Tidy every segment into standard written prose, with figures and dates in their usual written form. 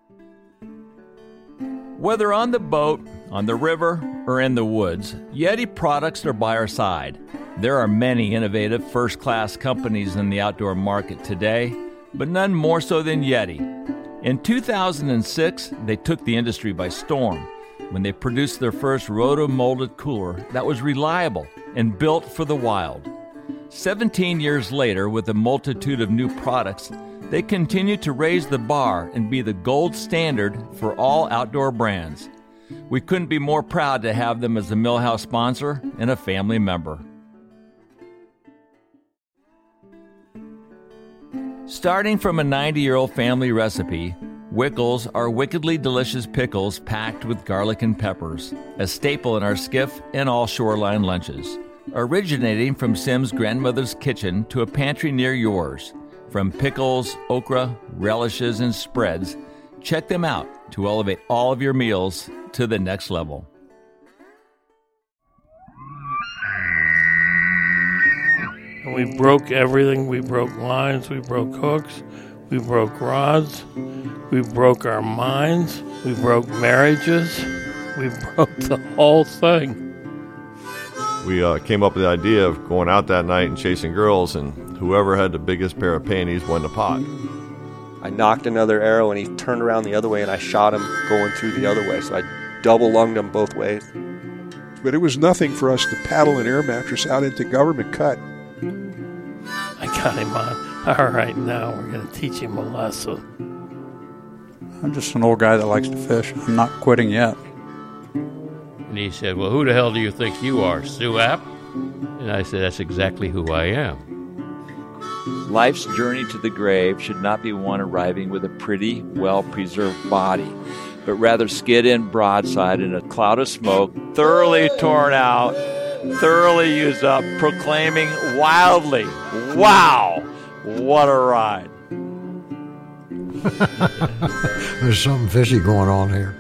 Whether on the boat, on the river, or in the woods, Yeti products are by our side. There are many innovative first-class companies in the outdoor market today, but none more so than Yeti. In 2006, they took the industry by storm when they produced their first roto-molded cooler that was reliable and built for the wild. 17 years later, with a multitude of new products, they continue to raise the bar and be the gold standard for all outdoor brands. We couldn't be more proud to have them as a Millhouse sponsor and a family member. Starting from a 90-year-old family recipe, Wickles are wickedly delicious pickles packed with garlic and peppers, a staple in our skiff and all shoreline lunches. Originating from Sim's grandmother's kitchen to a pantry near yours, from pickles, okra, relishes, and spreads, check them out to elevate all of your meals to the next level. We broke everything. We broke lines, we broke hooks, we broke rods, we broke our minds, we broke marriages, we broke the whole thing. We came up with the idea of going out that night and chasing girls, and whoever had the biggest pair of panties won the pot. I knocked another arrow, and he turned around the other way, and I shot him going through the other way. So I double-lunged him both ways. But it was nothing for us to paddle an air mattress out into Government Cut. I got him on. All right, now we're going to teach him a lesson. I'm just an old guy that likes to fish. I'm not quitting yet. And he said, well, who the hell do you think you are, Stu App? And I said, that's exactly who I am. Life's journey to the grave should not be one arriving with a pretty, well-preserved body, but rather skid in broadside in a cloud of smoke, thoroughly torn out, thoroughly used up, proclaiming wildly, wow, what a ride. There's something fishy going on here.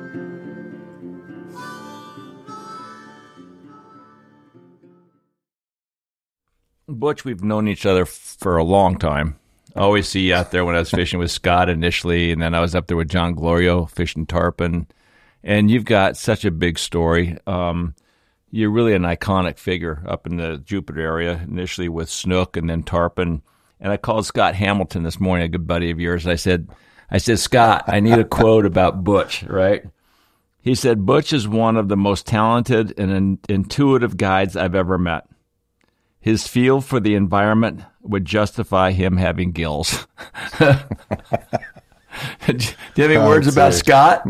Butch, we've known each other for a long time. I always see you out there when I was fishing with Scott initially, and then I was up there with John Glorio fishing tarpon. And you've got such a big story. You're really an iconic figure up in the Jupiter area, initially with snook and then tarpon. And I called Scott Hamilton this morning, a good buddy of yours, and I said, Scott, I need a quote about Butch, right? He said, Butch is one of the most talented and intuitive guides I've ever met. His feel for the environment would justify him having gills. Do you have any words about Scott?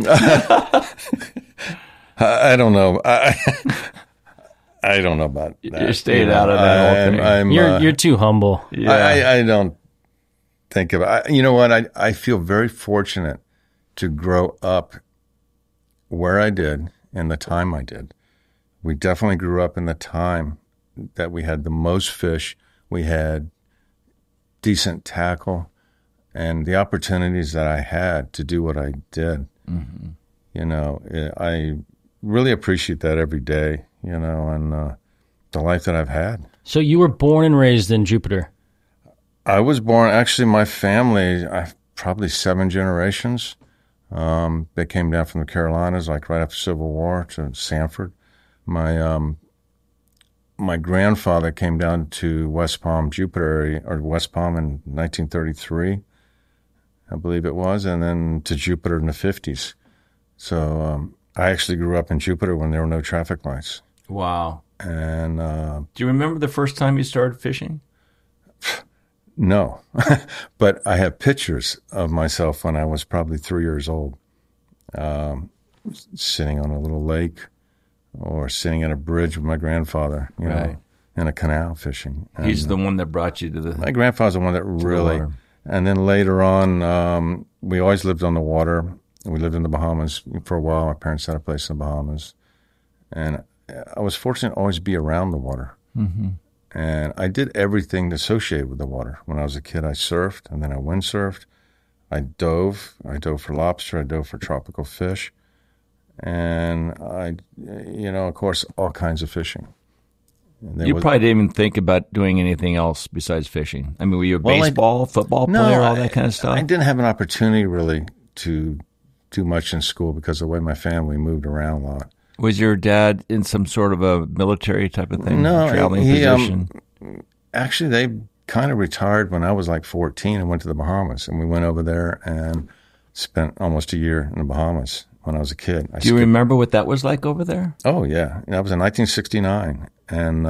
I don't know. I don't know about that. You're staying out of that whole thing. You're too humble. Yeah. I don't think of it. You know what? I feel very fortunate to grow up where I did and the time I did. We definitely grew up in the time that we had the most fish, we had decent tackle, and the opportunities that I had to do what I did. Mm-hmm. You know, I really appreciate that every day, you know, and the life that I've had. So you were born and raised in Jupiter? I was born, actually, my family, probably 7 generations. They came down from the Carolinas, like right after the Civil War, to Sanford. My grandfather came down to West Palm, Jupiter area, or West Palm in 1933, I believe it was, and then to Jupiter in the 50s. So I actually grew up in Jupiter when there were no traffic lights. Wow. And do you remember the first time you started fishing? No, but I have pictures of myself when I was probably 3 years old, sitting on a little lake, or sitting at a bridge with my grandfather, you know, in a canal fishing. And he's the one that brought you to the... My grandfather's the one that really... And then later on, we always lived on the water. We lived in the Bahamas for a while. My parents had a place in the Bahamas. And I was fortunate to always be around the water. Mm-hmm. And I did everything associated with the water. When I was a kid, I surfed, and then I windsurfed. I dove. I dove for lobster. I dove for tropical fish. And of course, all kinds of fishing. You probably didn't even think about doing anything else besides fishing. I mean, were you a baseball, football player, all that kind of stuff? I didn't have an opportunity really to do much in school because of the way my family moved around a lot. Was your dad in some sort of a military type of thing? No, traveling he position? Actually, they kind of retired when I was like 14 and went to the Bahamas. And we went over there and spent almost a year in the Bahamas when I was a kid. Do you remember what that was like over there? Oh, yeah. That was in 1969. And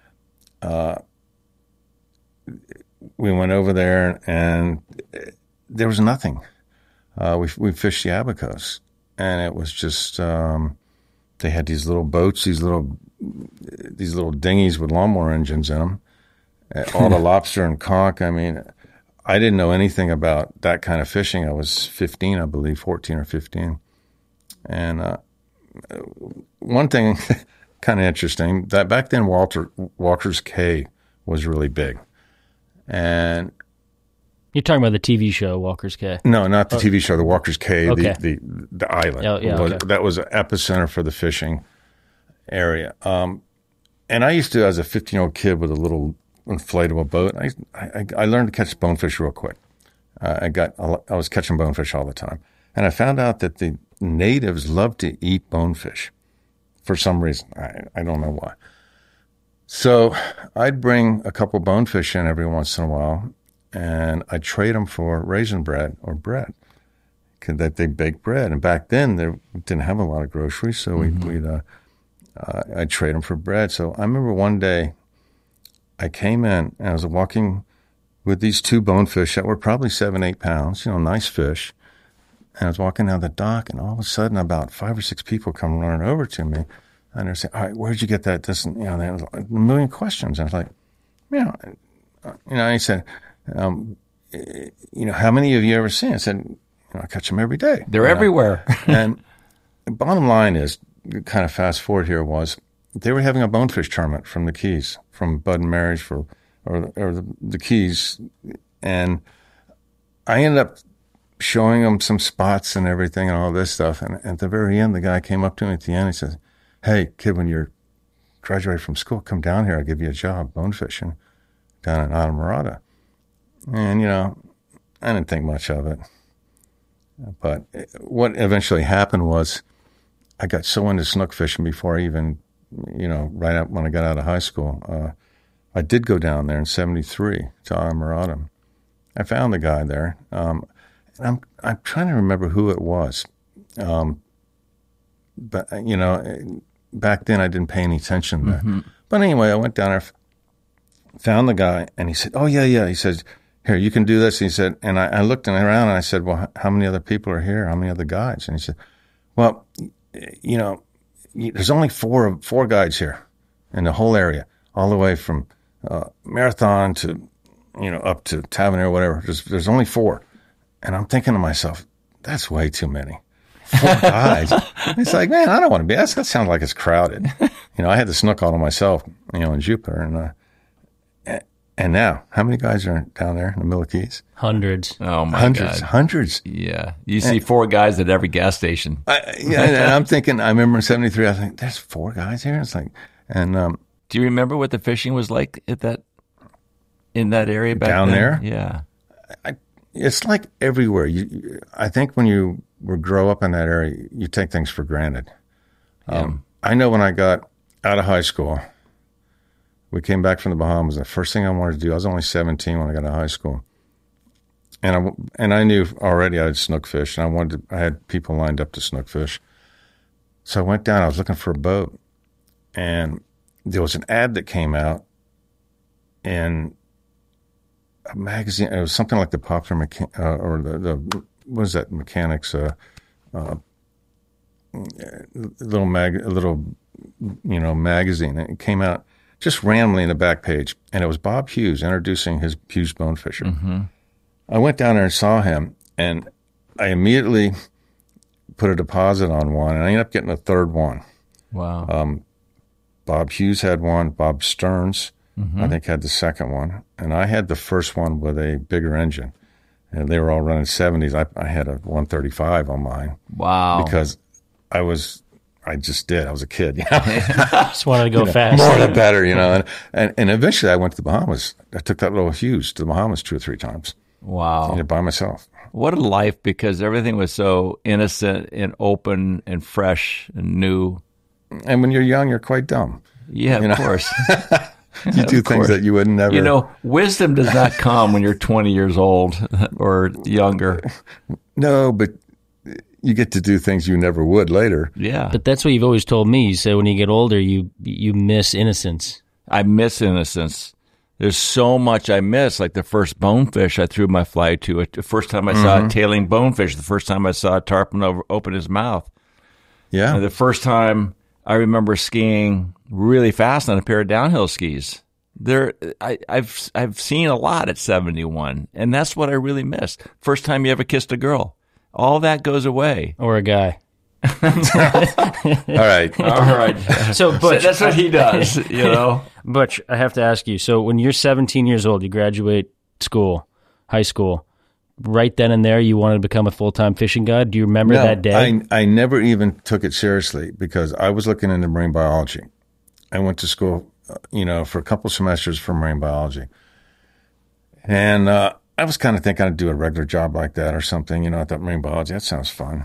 we went over there, and there was nothing. We fished the Abacos, and it was just they had these little boats, these little dinghies with lawnmower engines in them, all the lobster and conch. I mean, I didn't know anything about that kind of fishing. I was 15, I believe, 14 or 15. And one thing kind of interesting, that back then Walker's Cay was really big. And you're talking about the TV show Walker's Cay? No, not the TV show, the Walker's Cay, okay. the island. Oh, yeah, okay. That was an epicenter for the fishing area. And I used to, as a 15-year-old kid with a little inflatable boat, I learned to catch bonefish real quick. I was catching bonefish all the time. And I found out that the natives love to eat bonefish for some reason. I don't know why. So I'd bring a couple bonefish in every once in a while, and I'd trade them for raisin bread or bread, because they bake bread. And back then, they didn't have a lot of groceries, so I'd trade them for bread. So I remember one day I came in, and I was walking with these two bonefish that were probably 7-8 pounds, nice fish. And I was walking down the dock, and all of a sudden, about 5 or 6 people come running over to me. And they're saying, all right, where'd you get that? This, and, there was a million questions. And I was like, and he said, how many have you ever seen? I said, I catch them every day. They're everywhere. And the bottom line is, kind of fast forward here, was they were having a bonefish tournament from the Keys, from Bud and Mary's or the Keys. And I ended up showing them some spots and everything and all this stuff. And at the very end, the guy came up to me at the end. He says, hey, kid, when you're graduated from school, come down here. I'll give you a job bone fishing down in Islamorada. And, I didn't think much of it. But what eventually happened was I got so into snook fishing before I even, right up when I got out of high school. I did go down there in 1973 to Islamorada. I found the guy there. And I'm trying to remember who it was. But, back then I didn't pay any attention there. Mm-hmm. But anyway, I went down there, found the guy, and he said, oh, yeah. He said, here, you can do this. He said, and I looked around and I said, well, how many other people are here? How many other guides? And he said, well, there's only four guides here in the whole area, all the way from Marathon to, up to Tavernier or whatever. There's only 4. And I'm thinking to myself, that's way too many. 4 guys. It's like, man, I don't want to be. That sounds like it's crowded. I had the snook all to myself, in Jupiter. And now, how many guys are down there in the Middle Keys? Hundreds. Oh, my God. Hundreds. Yeah. You see 4 guys at every gas station. And I'm thinking, I remember in 1973, I was like, there's 4 guys here? It's like, and. Do you remember what the fishing was like in that area back down then? there? Yeah. It's like everywhere. I think when you grow up in that area, you take things for granted. Yeah. I know when I got out of high school, we came back from the Bahamas. The first thing I wanted to do, I was only 17 when I got out of high school, and I knew already I'd snook fish, and I had people lined up to snook fish. So I went down. I was looking for a boat, and there was an ad that came out in a magazine. It was something like the Popular or the what is that, Mechanics? Little magazine. And it came out just randomly in the back page, and it was Bob Hughes introducing his Hughes Bonefisher. Mm-hmm. I went down there and saw him, and I immediately put a deposit on one, and I ended up getting a third one. Wow. Bob Hughes had one. Bob Stearns, I think, had the second one, and I had the first one with a bigger engine, and they were all running 70s. I had a 135 on mine. Wow. Because I just did. I was a kid. Just wanted to go fast. More the better, And eventually I went to the Bahamas. I took that little Hughes to the Bahamas 2 or 3 times. Wow. By myself. What a life, because everything was so innocent and open and fresh and new. And when you're young, you're quite dumb. Yeah, of course. You do things that you would never. You know, wisdom does not come when you're 20 years old or younger. No, but you get to do things you never would later. Yeah. But that's what you've always told me. You said when you get older, you miss innocence. I miss innocence. There's so much I miss, like the first bonefish I threw my fly to. The first time I saw a tailing bonefish. The first time I saw a tarpon open his mouth. Yeah. And the first time I remember skiing really fast on a pair of downhill skis. I've seen a lot at 71, and that's what I really miss. First time you ever kissed a girl. All that goes away. Or a guy. All right. So, Butch, that's what he does, you know. Butch, I have to ask you. So, when you're 17 years old, you graduate school, high school. Right then and there, you wanted to become a full-time fishing guide. Do you remember that day? I never even took it seriously because I was looking into marine biology. I went to school, for a couple semesters for marine biology, and I was kind of thinking I'd do a regular job like that or something. I thought marine biology, that sounds fun,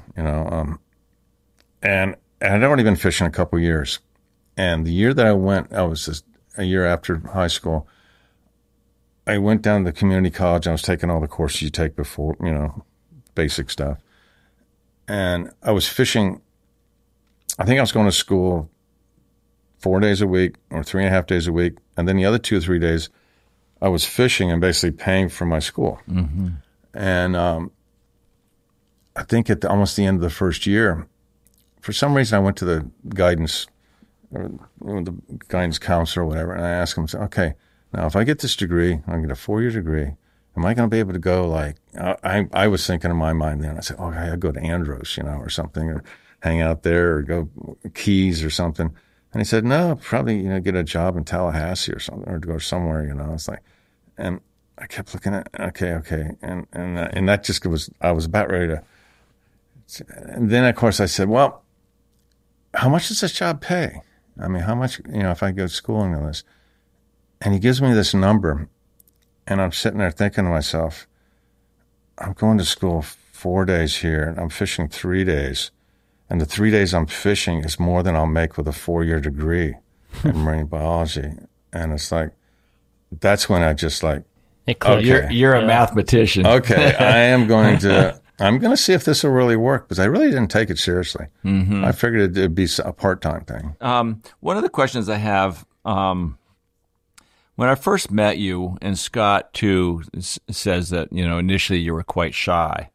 And I'd already been fishing a couple years. And the year that I went, I was just a year after high school, I went down to the community college. I was taking all the courses you take before, basic stuff. And I was fishing. I think I was going to school 4 days a week or 3.5 days a week. And then the other 2 or 3 days, I was fishing and basically paying for my school. Mm-hmm. And I think at almost the end of the first year, for some reason, I went to the guidance counselor or whatever, and I asked him, okay, now if I get this degree, I get a 4-year degree, am I going to be able to go I was thinking in my mind then, I said, okay, I'll go to Andros, or something, or hang out there, or go Keys or something. And he said, no, probably, get a job in Tallahassee or something, or go somewhere, It's like, and I kept looking at, okay. And that just I was about ready to, and then of course I said, well, how much does this job pay? I mean, how much, if I go to school and all this? And he gives me this number, and I'm sitting there thinking to myself, I'm going to school 4 days here, and I'm fishing 3 days. And the 3 days I'm fishing is more than I'll make with a 4-year degree in marine biology. And it's like, that's when I just like, okay. You're a mathematician. Okay, I'm going to see if this will really work, because I really didn't take it seriously. Mm-hmm. I figured it'd be a part-time thing. One of the questions I have, when I first met you, and Scott too says that, initially you were quite shy.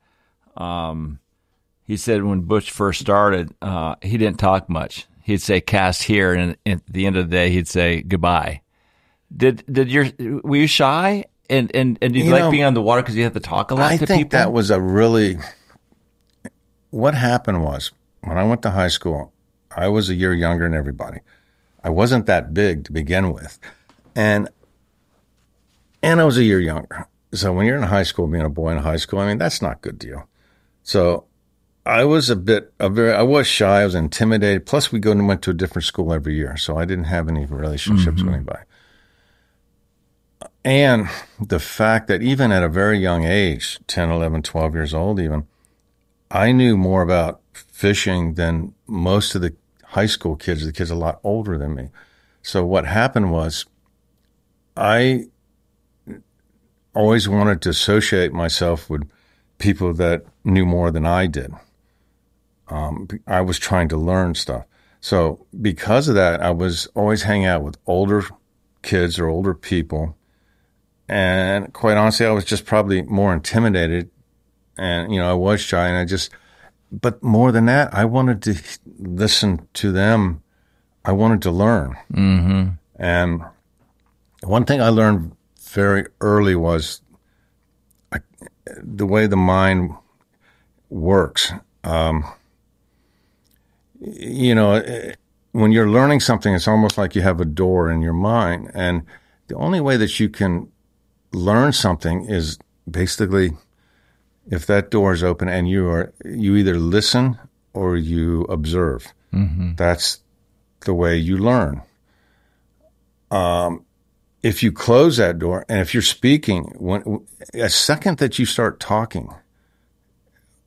He said when Butch first started, he didn't talk much. He'd say cast here, and at the end of the day, he'd say goodbye. Were you shy? And did you like being on the water because you had to talk a lot to people? I think that was what happened was, when I went to high school, I was a year younger than everybody. I wasn't that big to begin with. And I was a year younger. So when you're in high school, being a boy in high school, I mean, that's not a good deal. So I was I was shy. I was intimidated. Plus we went to a different school every year. So I didn't have any relationships with anybody. And the fact that even at a very young age, 10, 11, 12 years old even, I knew more about fishing than most of the high school kids, the kids a lot older than me. So what happened was I always wanted to associate myself with people that knew more than I did. I was trying to learn stuff. So because of that, I was always hanging out with older kids or older people. And quite honestly, I was just probably more intimidated, and, I was shy, and but more than that, I wanted to listen to them. I wanted to learn. Mm-hmm. And one thing I learned very early was the way the mind works. When you're learning something, it's almost like you have a door in your mind, and the only way that you can learn something is basically if that door is open and you either listen or you observe. Mm-hmm. That's the way you learn. If you close that door and if you're speaking, a second that you start talking,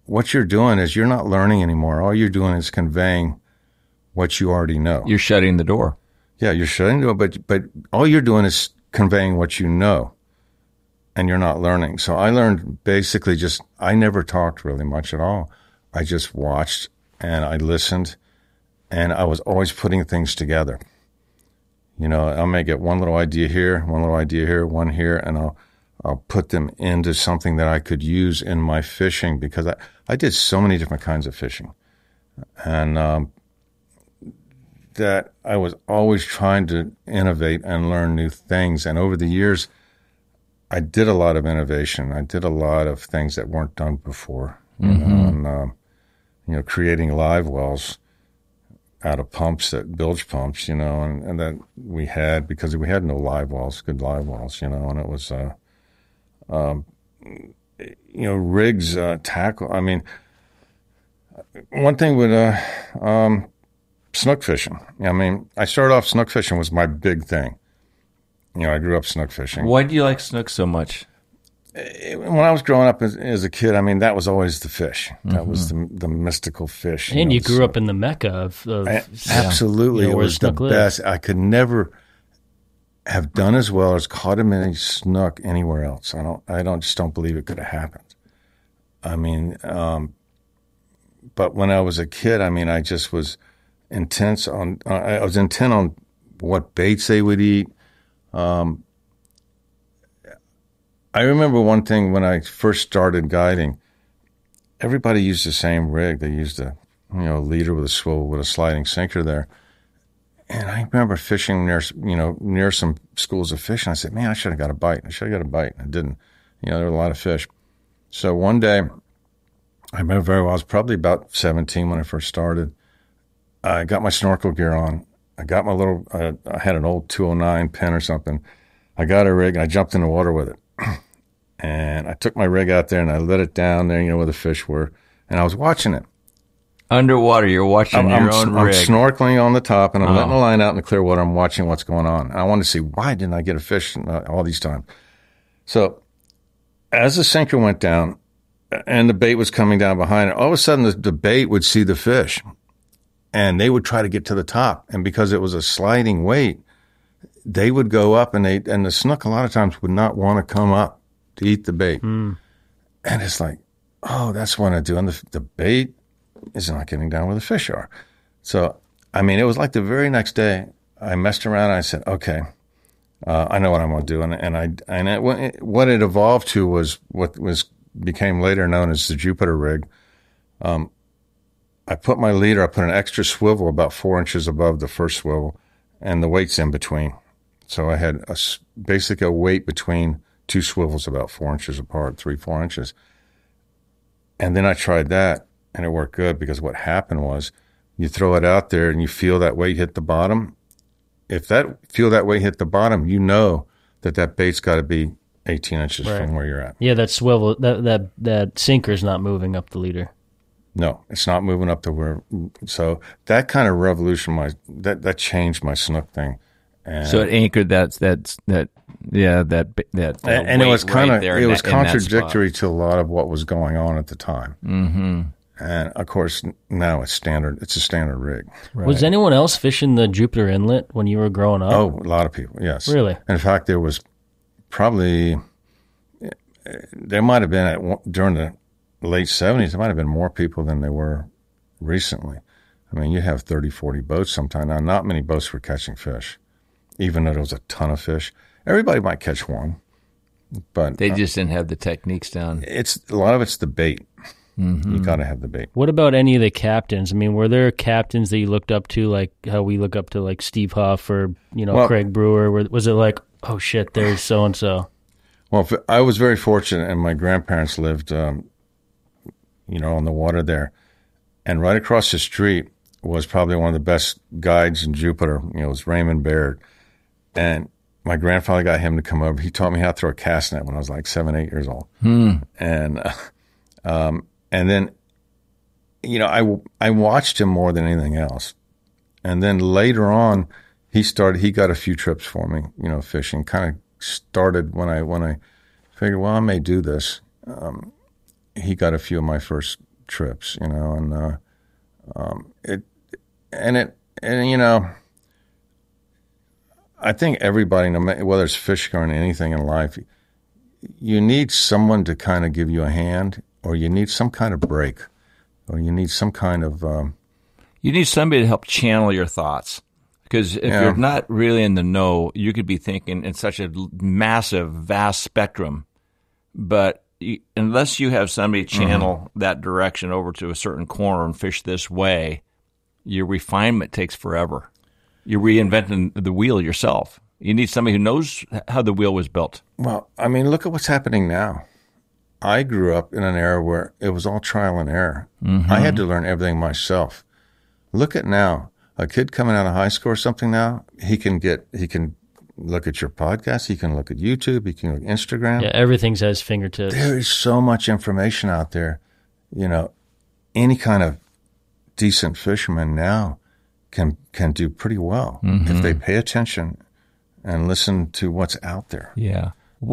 what you're doing is you're not learning anymore. All you're doing is conveying what you already know. You're shutting the door. Yeah, you're shutting the door, but all you're doing is conveying what you know, and you're not learning. So I learned basically I never talked really much at all. I just watched and I listened, and I was always putting things together. You know, I may get one little idea here, one here, and I'll put them into something that I could use in my fishing, because I did so many different kinds of fishing. And that I was always trying to innovate and learn new things. And over the years, I did a lot of innovation. I did a lot of things that weren't done before. And, creating live wells out of pumps, bilge pumps, and that we had, because we had no live wells, good live wells, and it was, rigs, tackle. I mean, one thing with snook fishing. I mean, I started off snook fishing was my big thing. I grew up snook fishing. Why do you like snook so much? When I was growing up as a kid, I mean, that was always the fish. That was the mystical fish. And you grew up in the mecca of absolutely. It was the best. I could never have done as well as caught as many snook anywhere else. I just don't believe it could have happened. I mean, but when I was a kid, I mean, I just was intent on what baits they would eat. I remember one thing when I first started guiding, everybody used the same rig. They used a leader with a swivel with a sliding sinker there. And I remember fishing near some schools of fishing. I said, man, I should have got a bite. I didn't. There were a lot of fish. So one day, I remember very well, I was probably about 17 when I first started. I got my snorkel gear on. I got my I had an old 209 pen or something. I got a rig and I jumped in the water with it. And I took my rig out there and I let it down there, where the fish were. And I was watching it. Underwater, you're watching your own rig. I'm snorkeling on the top and I'm letting the line out in the clear water. I'm watching what's going on. And I wanted to see, why didn't I get a fish all these times? So as the sinker went down and the bait was coming down behind it, all of a sudden the bait would see the fish. And they would try to get to the top. And because it was a sliding weight, they would go up, and the snook a lot of times would not want to come up to eat the bait. And it's like, oh, that's what I do. And the bait is not getting down where the fish are. So, I mean, it was like the very next day, I messed around and I said, okay, I know what I'm going to do. And what it evolved to was what became later known as the Jupiter rig. I put my leader, I put an extra swivel about 4 inches above the first swivel, and the weight's in between. So I had basically a weight between two swivels about 4 inches apart, 3-4 inches. And then I tried that, and it worked good, because what happened was you throw it out there and you feel that weight hit the bottom. If feel that weight hit the bottom, you know that bait's got to be 18 inches from where you're at. Yeah, that swivel, that sinker's not moving up the leader. No, it's not moving up to where. So that kind of revolutionized, that changed my snook thing. And so it anchored that and it was kind of it was contradictory to a lot of what was going on at the time. Mm-hmm. And of course now it's standard. It's a standard rig. Right. Was anyone else fishing the Jupiter Inlet when you were growing up? Oh, a lot of people. Yes, really. In fact, there was there might have been during the late 70s. There might have been more people than there were recently. I mean, you have 30, 40 boats sometimes. Now, not many boats were catching fish, even though there was a ton of fish. Everybody might catch one, but they just didn't have the techniques down. It's a lot of it's the bait. Mm-hmm. You got to have the bait. What about any of the captains? I mean, were there captains that you looked up to, like how we look up to like Steve Huff or Craig Brewer? Was it like, oh shit, there's so and so? Well, I was very fortunate, and my grandparents lived, on the water there, and right across the street was probably one of the best guides in Jupiter. It was Raymond Baird, and my grandfather got him to come over. He taught me how to throw a cast net when I was like 7, 8 years old. And then, I watched him more than anything else. And then later on, he got a few trips for me, fishing. Kind of started when I figured, well, I may do this. He got a few of my first trips, you know, and you know, I think everybody, no matter whether it's fishing or anything in life, you need someone to kind of give you a hand, or you need some kind of break, or you need some kind of. You need somebody to help channel your thoughts. Because if you're not really in the know, you could be thinking in such a massive, vast spectrum. But unless you have somebody channel that direction over to a certain corner and fish this way, your refinement takes forever. You're reinventing the wheel yourself. You need somebody who knows how the wheel was built. Well, I mean, look at what's happening now. I grew up in an era where it was all trial and error. I had to learn everything myself. Look at now. A kid coming out of high school or something now, he can look at your podcast, he can look at YouTube, he can look at Instagram. Yeah, everything's at his fingertips. There is so much information out there. You know, any kind of decent fisherman now can do pretty well if they pay attention and listen to what's out there. Yeah.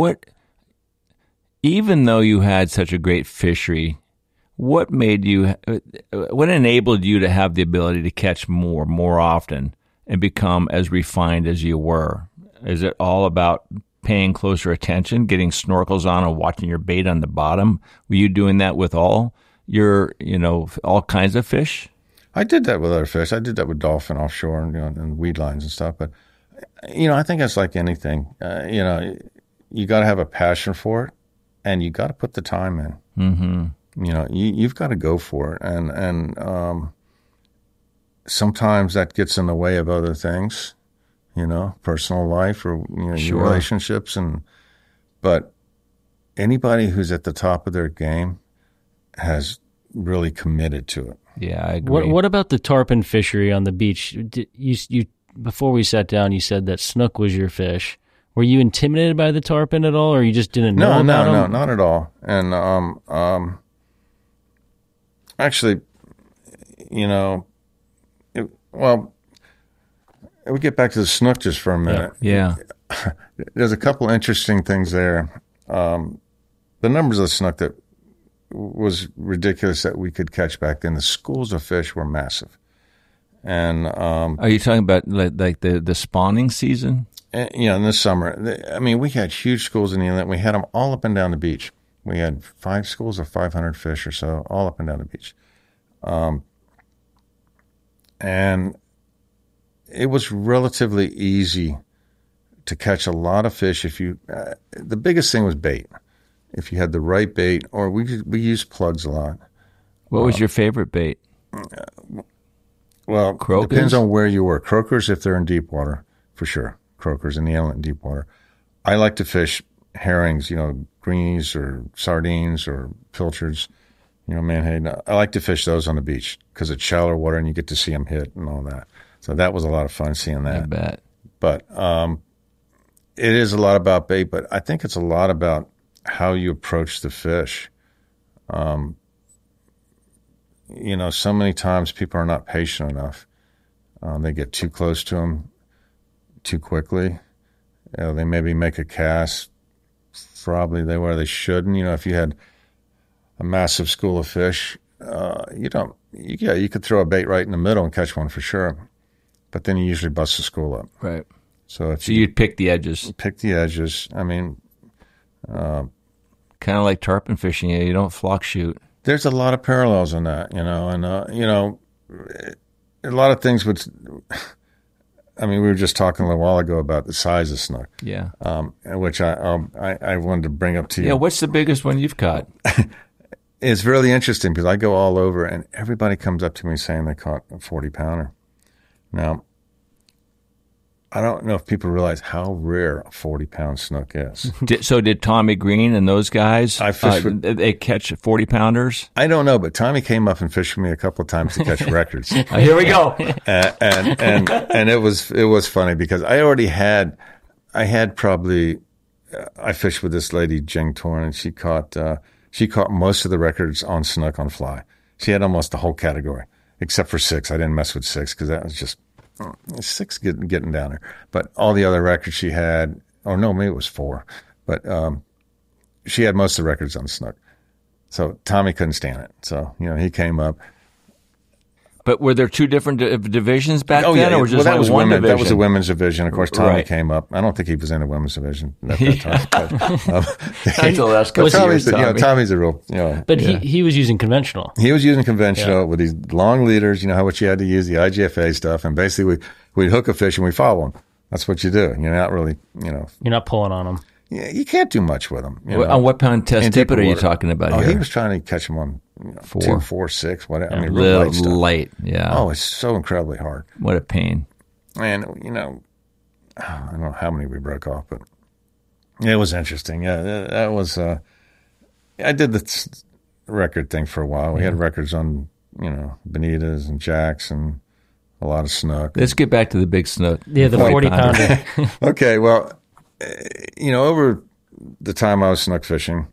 Even though you had such a great fishery, what enabled you to have the ability to catch more often and become as refined as you were? Is it all about paying closer attention, getting snorkels on and watching your bait on the bottom? Were you doing that with all your, all kinds of fish? I did that with other fish. I did that with dolphin offshore and weed lines and stuff. But, I think it's like anything. You got to have a passion for it, and you got to put the time in. Mm-hmm. You've got to go for it, and sometimes that gets in the way of other things, personal life or your relationships, but anybody who's at the top of their game has really committed to it. Yeah, I agree. What about the tarpon fishery on the beach? You before we sat down, you said that snook was your fish. Were you intimidated by the tarpon at all, or you just didn't know about them? No, not at all. And actually, we get back to the snook just for a minute. Yeah. There's a couple interesting things there. The numbers of the snook that was ridiculous that we could catch back then. The schools of fish were massive. And are you talking about like the spawning season? In the summer. We had huge schools in the inlet. We had them all up and down the beach. We had 5 schools of 500 fish or so, all up and down the beach. And it was relatively easy to catch a lot of fish if you the biggest thing was bait. If you had the right bait, or we used plugs a lot. What was your favorite bait? Well, croakers? Depends on where you were. Croakers if they're in deep water, for sure. Croakers in the inlet and deep water. I like to fish herrings, greenies or sardines or pilchards, menhaden. I like to fish those on the beach because it's shallow water and you get to see them hit and all that. So that was a lot of fun seeing that. I bet. But it is a lot about bait, but I think it's a lot about how you approach the fish. So many times people are not patient enough. They get too close to them too quickly. They maybe make a cast probably where they shouldn't. If you had a massive school of fish, you could throw a bait right in the middle and catch one for sure. But then you usually bust the school up. Right. So you'd pick the edges. Pick the edges. Kind of like tarpon fishing. You don't flock shoot. There's a lot of parallels in that, and a lot of things would. We were just talking a little while ago about the size of snook. Yeah. Which I wanted to bring up to you. Yeah. What's the biggest one you've caught? It's really interesting because I go all over and everybody comes up to me saying they caught a 40-pounder. Now, I don't know if people realize how rare a 40-pound snook is. Did Tommy Green and those guys, they catch 40-pounders? I don't know, but Tommy came up and fished with me a couple of times to catch records. Here we go. And it was funny because I fished with this lady, Jing Torn, and she caught most of the records on snook on fly. She had almost the whole category, except for 6. I didn't mess with 6 because that was just 6 getting down there. But all the other records she had, or no, maybe it was 4. But she had most of the records on snook. So Tommy couldn't stand it. So, he came up. But were there two different divisions back then? Yeah. Or was just that was one women. division? That was the women's division. Of course, Tommy Right. came up. I don't think he was in the women's division at that time. Until the last couple of years, Tommy. Tommy's a real, But he was using conventional. He was using conventional with these long leaders, how what you had to use, the IGFA stuff. And basically, we'd hook a fish and we follow him. That's what you do. You're not really, You're not pulling on them. You can't do much with them. On what pound test tippet are you water. talking about here? He was trying to catch them on 2, 4, 6, whatever. I mean, real real light stuff. light, yeah. Oh, it's so incredibly hard. What a pain. And, I don't know how many we broke off, but it was interesting. Yeah, that was, I did the record thing for a while. We had records on, Bonitas and Jacks and a lot of snook. Let's get back to the big snook. Yeah, the 40-pounder. Okay, well, over the time I was snook fishing,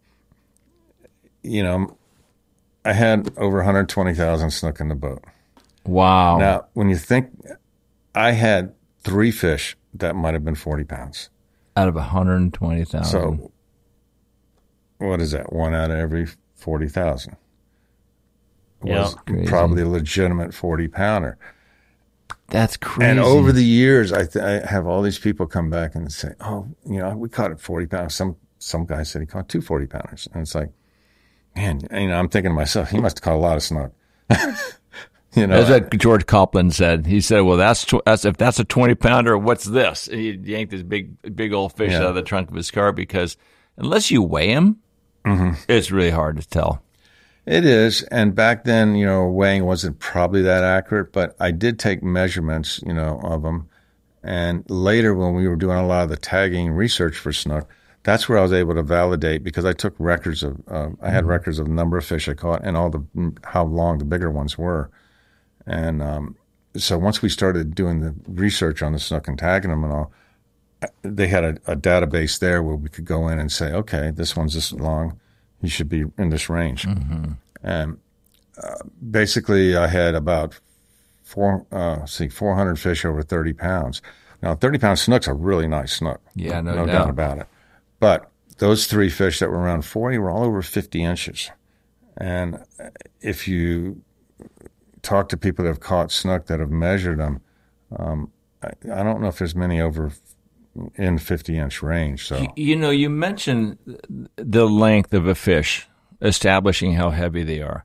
I had over 120,000 snook in the boat. Wow. Now, when you think, I had 3 fish that might have been 40 pounds. Out of 120,000. So, what is that? 1 out of every 40,000. Was probably a legitimate 40-pounder. That's crazy. And over the years, I have all these people come back and say, "Oh, we caught it 40 pounds." Some guy said he caught 2 40-pounders, and it's like, man, I'm thinking to myself, he must have caught a lot of snook. That's what George Copland said. He said, "Well, that's if that's a 20-pounder, what's this?" And he yanked this big old fish out of the trunk of his car because unless you weigh him, it's really hard to tell. It is, and back then, weighing wasn't probably that accurate, but I did take measurements, of them. And later, when we were doing a lot of the tagging research for snook, that's where I was able to validate because I took records of, I had records of the number of fish I caught and how long the bigger ones were. And so once we started doing the research on the snook and tagging them and all, they had a database there where we could go in and say, okay, this one's this long. You should be in this range. And basically, I had about 400 fish over 30 pounds. Now, 30-pound snook's a really nice snook. Yeah, no doubt about it. But those 3 fish that were around 40 were all over 50 inches. And if you talk to people that have caught snook that have measured them, I don't know if there's many over in 50-inch range. So you mentioned the length of a fish, establishing how heavy they are.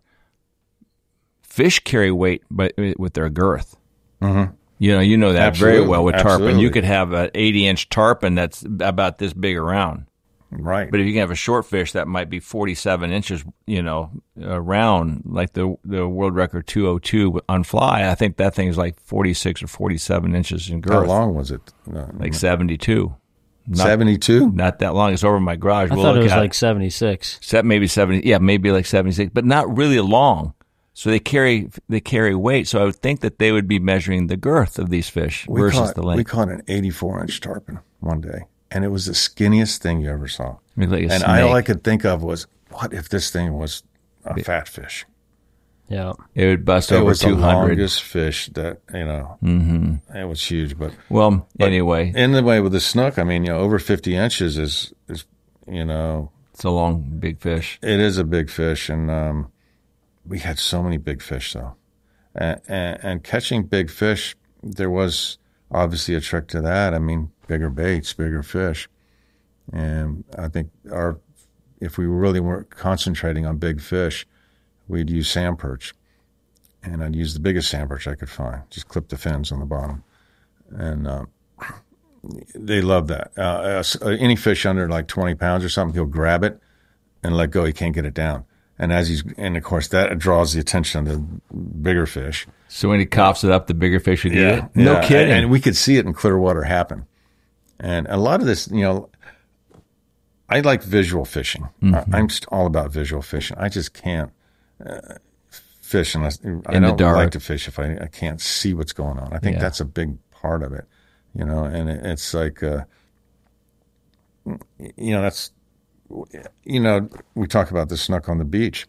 Fish carry weight with their girth. Mm-hmm. You know that Absolutely. very well with tarpon. Absolutely. You could have an 80-inch tarpon that's about this big around. Right. But if you can have a short fish that might be 47 inches, around, like the world record 202 on fly, I think that thing is like 46 or 47 inches in girth. How long was it? Like 72. 72? Not that long. It's over my garage. I thought it was like 76. Maybe 70. Yeah, maybe like 76, but not really long. So they carry weight. So I would think that they would be measuring the girth of these fish versus the length. We caught an 84-inch tarpon one day, and it was the skinniest thing you ever saw. Like and all I could think of was, what if this thing was a fat fish? Yeah, it would bust over 200. It was the longest fish that It was huge, but anyway, in the way with the snook, I mean, over 50 inches is it's a long, big fish. It is a big fish, and we had so many big fish though, and catching big fish, there was obviously a trick to that. I mean, bigger baits, bigger fish, and I think if we really weren't concentrating on big fish, we'd use sand perch, and I'd use the biggest sand perch I could find. Just clip the fins on the bottom, and they love that. Any fish under like 20 pounds or something, he'll grab it and let go. He can't get it down, and of course that draws the attention of the bigger fish. So when he coughs it up, the bigger fish would eat it. No kidding. And we could see it in clear water happen. And a lot of this, I like visual fishing. Mm-hmm. I'm just all about visual fishing. I just can't fish unless I don't like to fish if I can't see what's going on. I think that's a big part of it, and it's like, that's, we talk about the snook on the beach.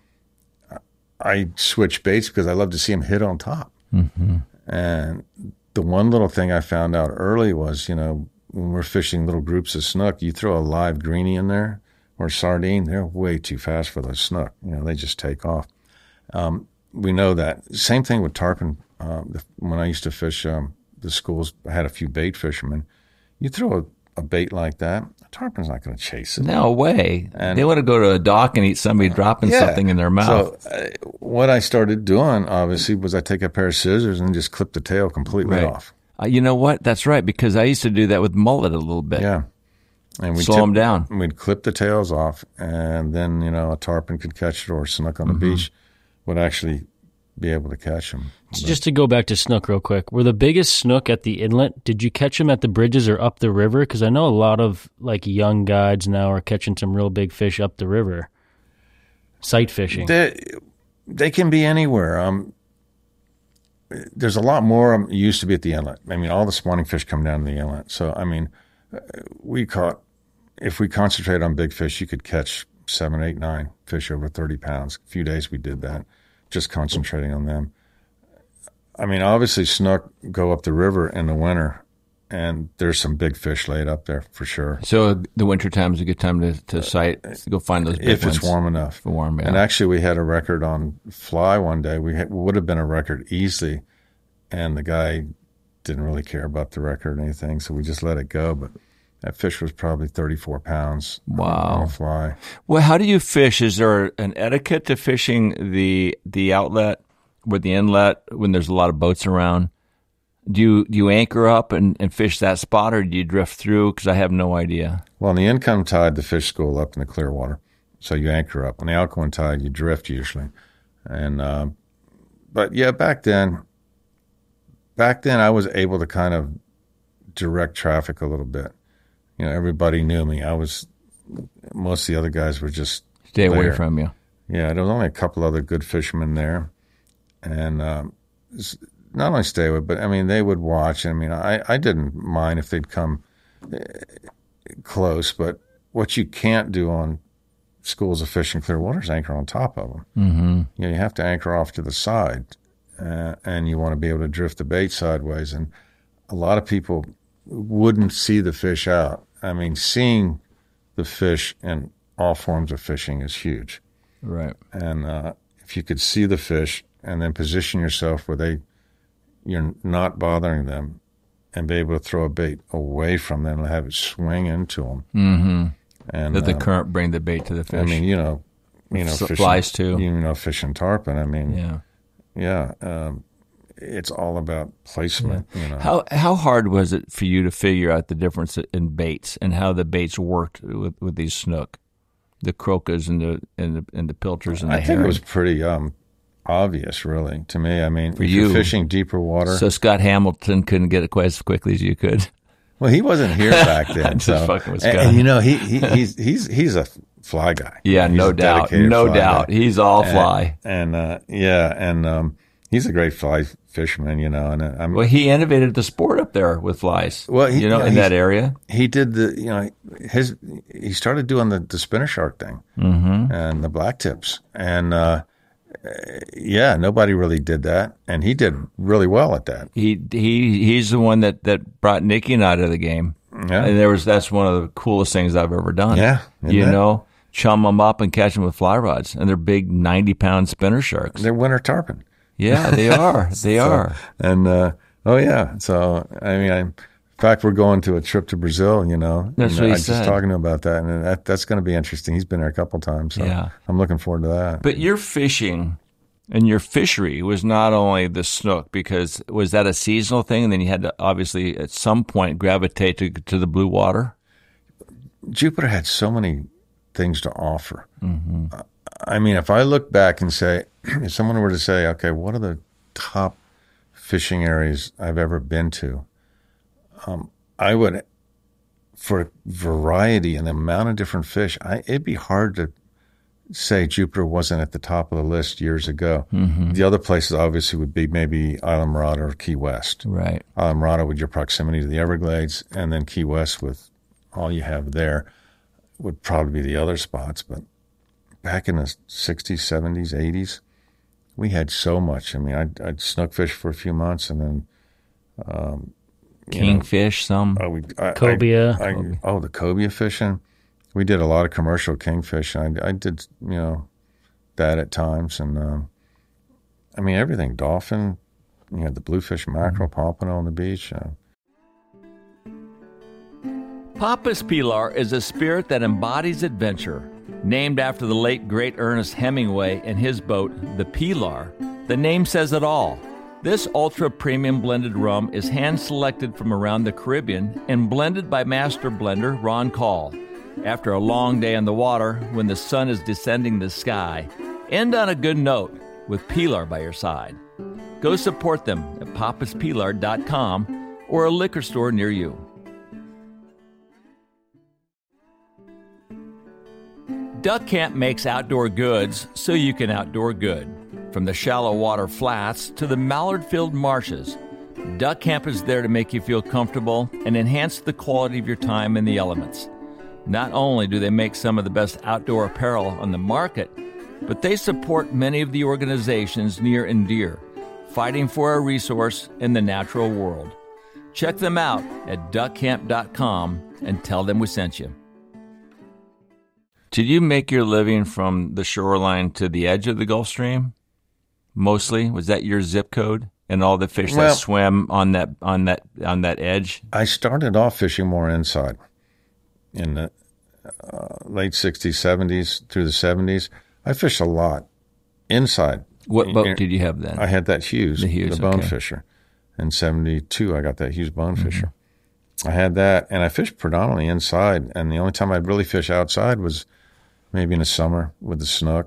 I switch baits because I love to see them hit on top. Mm-hmm. And the one little thing I found out early was, when we're fishing little groups of snook, you throw a live greenie in there or sardine, they're way too fast for those snook. They just take off. We know that. Same thing with tarpon. When I used to fish the schools, I had a few bait fishermen. You throw a bait like that, a tarpon's not going to chase it. No way. And they want to go to a dock and eat somebody dropping something in their mouth. So what I started doing, obviously, was I take a pair of scissors and just clip the tail completely off. You know what? That's right, because I used to do that with mullet a little bit. Yeah. And we'd slow them down. We'd clip the tails off, and then, a tarpon could catch it, or a snook on the beach would actually be able to catch them. Just to go back to snook real quick, were the biggest snook at the inlet? Did you catch them at the bridges or up the river? Because I know a lot of young guides now are catching some real big fish up the river. Sight fishing. They can be anywhere. There's a lot more used to be at the inlet. I mean, all the spawning fish come down to the inlet. So, I mean, if we concentrate on big fish, you could catch 7, 8, 9 fish over 30 pounds. A few days we did that, just concentrating on them. I mean, obviously snook go up the river in the winter, and there's some big fish laid up there for sure. So the winter time is a good time to sight, to go find those big ones. If it's warm enough. Warm, yeah. And actually we had a record on fly one day. Would have been a record easily, and the guy didn't really care about the record or anything, so we just let it go. But that fish was probably 34 pounds on a fly. Well, how do you fish? Is there an etiquette to fishing the outlet or the inlet when there's a lot of boats around? Do you anchor up and fish that spot, or do you drift through? Because I have no idea. Well, in the income tide, the fish school up in the clear water, so you anchor up. On the outgoing tide, you drift usually. And but yeah, back then I was able to kind of direct traffic a little bit. Everybody knew me. Most of the other guys were just stay away from you. Yeah, there was only a couple other good fishermen there, and not only stay away, but I mean they would watch. I mean, I didn't mind if they'd come close, but what you can't do on schools of fish in clear water is anchor on top of them. Mm-hmm. You have to anchor off to the side, and you want to be able to drift the bait sideways. And a lot of people wouldn't see the fish out. I mean, seeing the fish in all forms of fishing is huge. Right. And if you could see the fish and then position yourself where you're not bothering them, and be able to throw a bait away from them and have it swing into them. Mm-hmm. And let the current bring the bait to the fish. I mean, fishing, flies too. Fishing tarpon. I mean, it's all about placement. Yeah. How hard was it for you to figure out the difference in baits and how the baits worked with these snook, the crocas and the pilchers and the herring? I think it was pretty obvious, really, to me. I mean, for you're fishing deeper water. So Scott Hamilton couldn't get it quite as quickly as you could. Well, he wasn't here back then. Just fucking with Scott. And he's a fly guy. Yeah, he's no doubt, guy. He's all fly. And he's a great fly fisherman, And well, he innovated the sport up there with flies. Well, in that area, he did he started doing the spinner shark thing and the black tips, and nobody really did that, and he did really well at that. He's the one that brought Nicky and I to the game. Yeah, and that's one of the coolest things I've ever done. Yeah, chum them up and catch them with fly rods, and they're big 90-pound spinner sharks. They're winter tarpon. Yeah, they are. They are. And so I mean, in fact, we're going to a trip to Brazil. That's what he said. Just talking to him about that, and that's going to be interesting. He's been there a couple of times, so I'm looking forward to that. But your fishing and your fishery was not only the snook, because was that a seasonal thing, and then you had to obviously at some point gravitate to the blue water? Jupiter had so many things to offer. Mm-hmm. I mean, if I look back and say, if someone were to say, okay, what are the top fishing areas I've ever been to? I would, for variety and the amount of different fish, it'd be hard to say Jupiter wasn't at the top of the list years ago. Mm-hmm. The other places obviously would be maybe Islamorada or Key West. Right. Islamorada with your proximity to the Everglades, and then Key West with all you have there would probably be the other spots. But back in the 60s, 70s, 80s, we had so much. I mean, I'd snook fish for a few months, and then kingfish, some cobia. The cobia fishing. we did a lot of commercial kingfish. I did, that at times. And, everything, dolphin, the bluefish, mackerel, pompano on the beach. Papas Pilar is a spirit that embodies adventure. Named after the late great Ernest Hemingway and his boat, the Pilar, the name says it all. This ultra-premium blended rum is hand-selected from around the Caribbean and blended by master blender Ron Call. After a long day on the water, when the sun is descending the sky, end on a good note with Pilar by your side. Go support them at papaspilar.com or a liquor store near you. Duck Camp makes outdoor goods so you can outdoor good. From the shallow water flats to the mallard-filled marshes, Duck Camp is there to make you feel comfortable and enhance the quality of your time in the elements. Not only do they make some of the best outdoor apparel on the market, but they support many of the organizations near and dear, fighting for a resource in the natural world. Check them out at duckcamp.com and tell them we sent you. Did you make your living from the shoreline to the edge of the Gulf Stream? Mostly, was that your zip code and all the fish that swam on that edge? I started off fishing more inside in the late 60s, 70s through the 70s. I fished a lot inside. What boat did you have then? I had that Hughes, the bone okay. fisher. In 72, I got that Hughes bone fisher. I had that, and I fished predominantly inside, and the only time I'd really fish outside was maybe in the summer with the snook.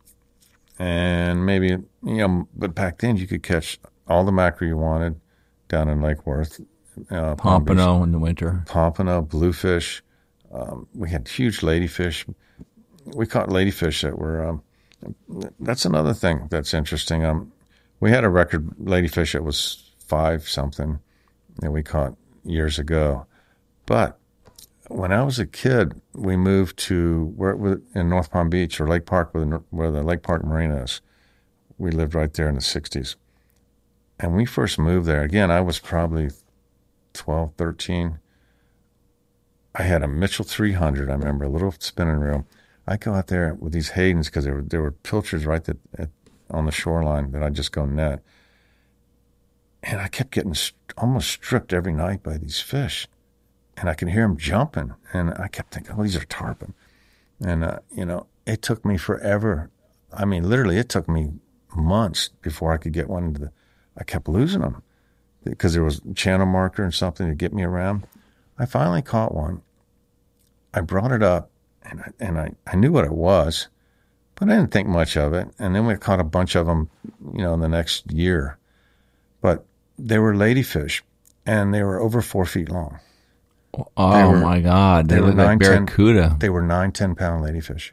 And maybe, but back then you could catch all the mackerel you wanted down in Lake Worth. Pompano in the winter. Pompano, bluefish. We had huge ladyfish. We caught ladyfish that were, that's another thing that's interesting. We had a record ladyfish that was 5-something that we caught years ago. But when I was a kid, we moved to in North Palm Beach or Lake Park, where the Lake Park Marina is. We lived right there in the 60s. And we first moved there. Again, I was probably 12, 13. I had a Mitchell 300, I remember, a little spinning reel. I go out there with these Haydens because there were pilchards right on the shoreline that I'd just go net. And I kept getting almost stripped every night by these fish. And I could hear them jumping. And I kept thinking, these are tarpon. And, it took me forever. I mean, literally, it took me months before I could get one I kept losing them because there was a channel marker and something to get me around. I finally caught one. I brought it up, and I knew what it was, but I didn't think much of it. And then we caught a bunch of them, in the next year. But they were ladyfish, and they were over 4 feet long. Oh, my God. They look like barracuda. They were 9, 10-pound ladyfish.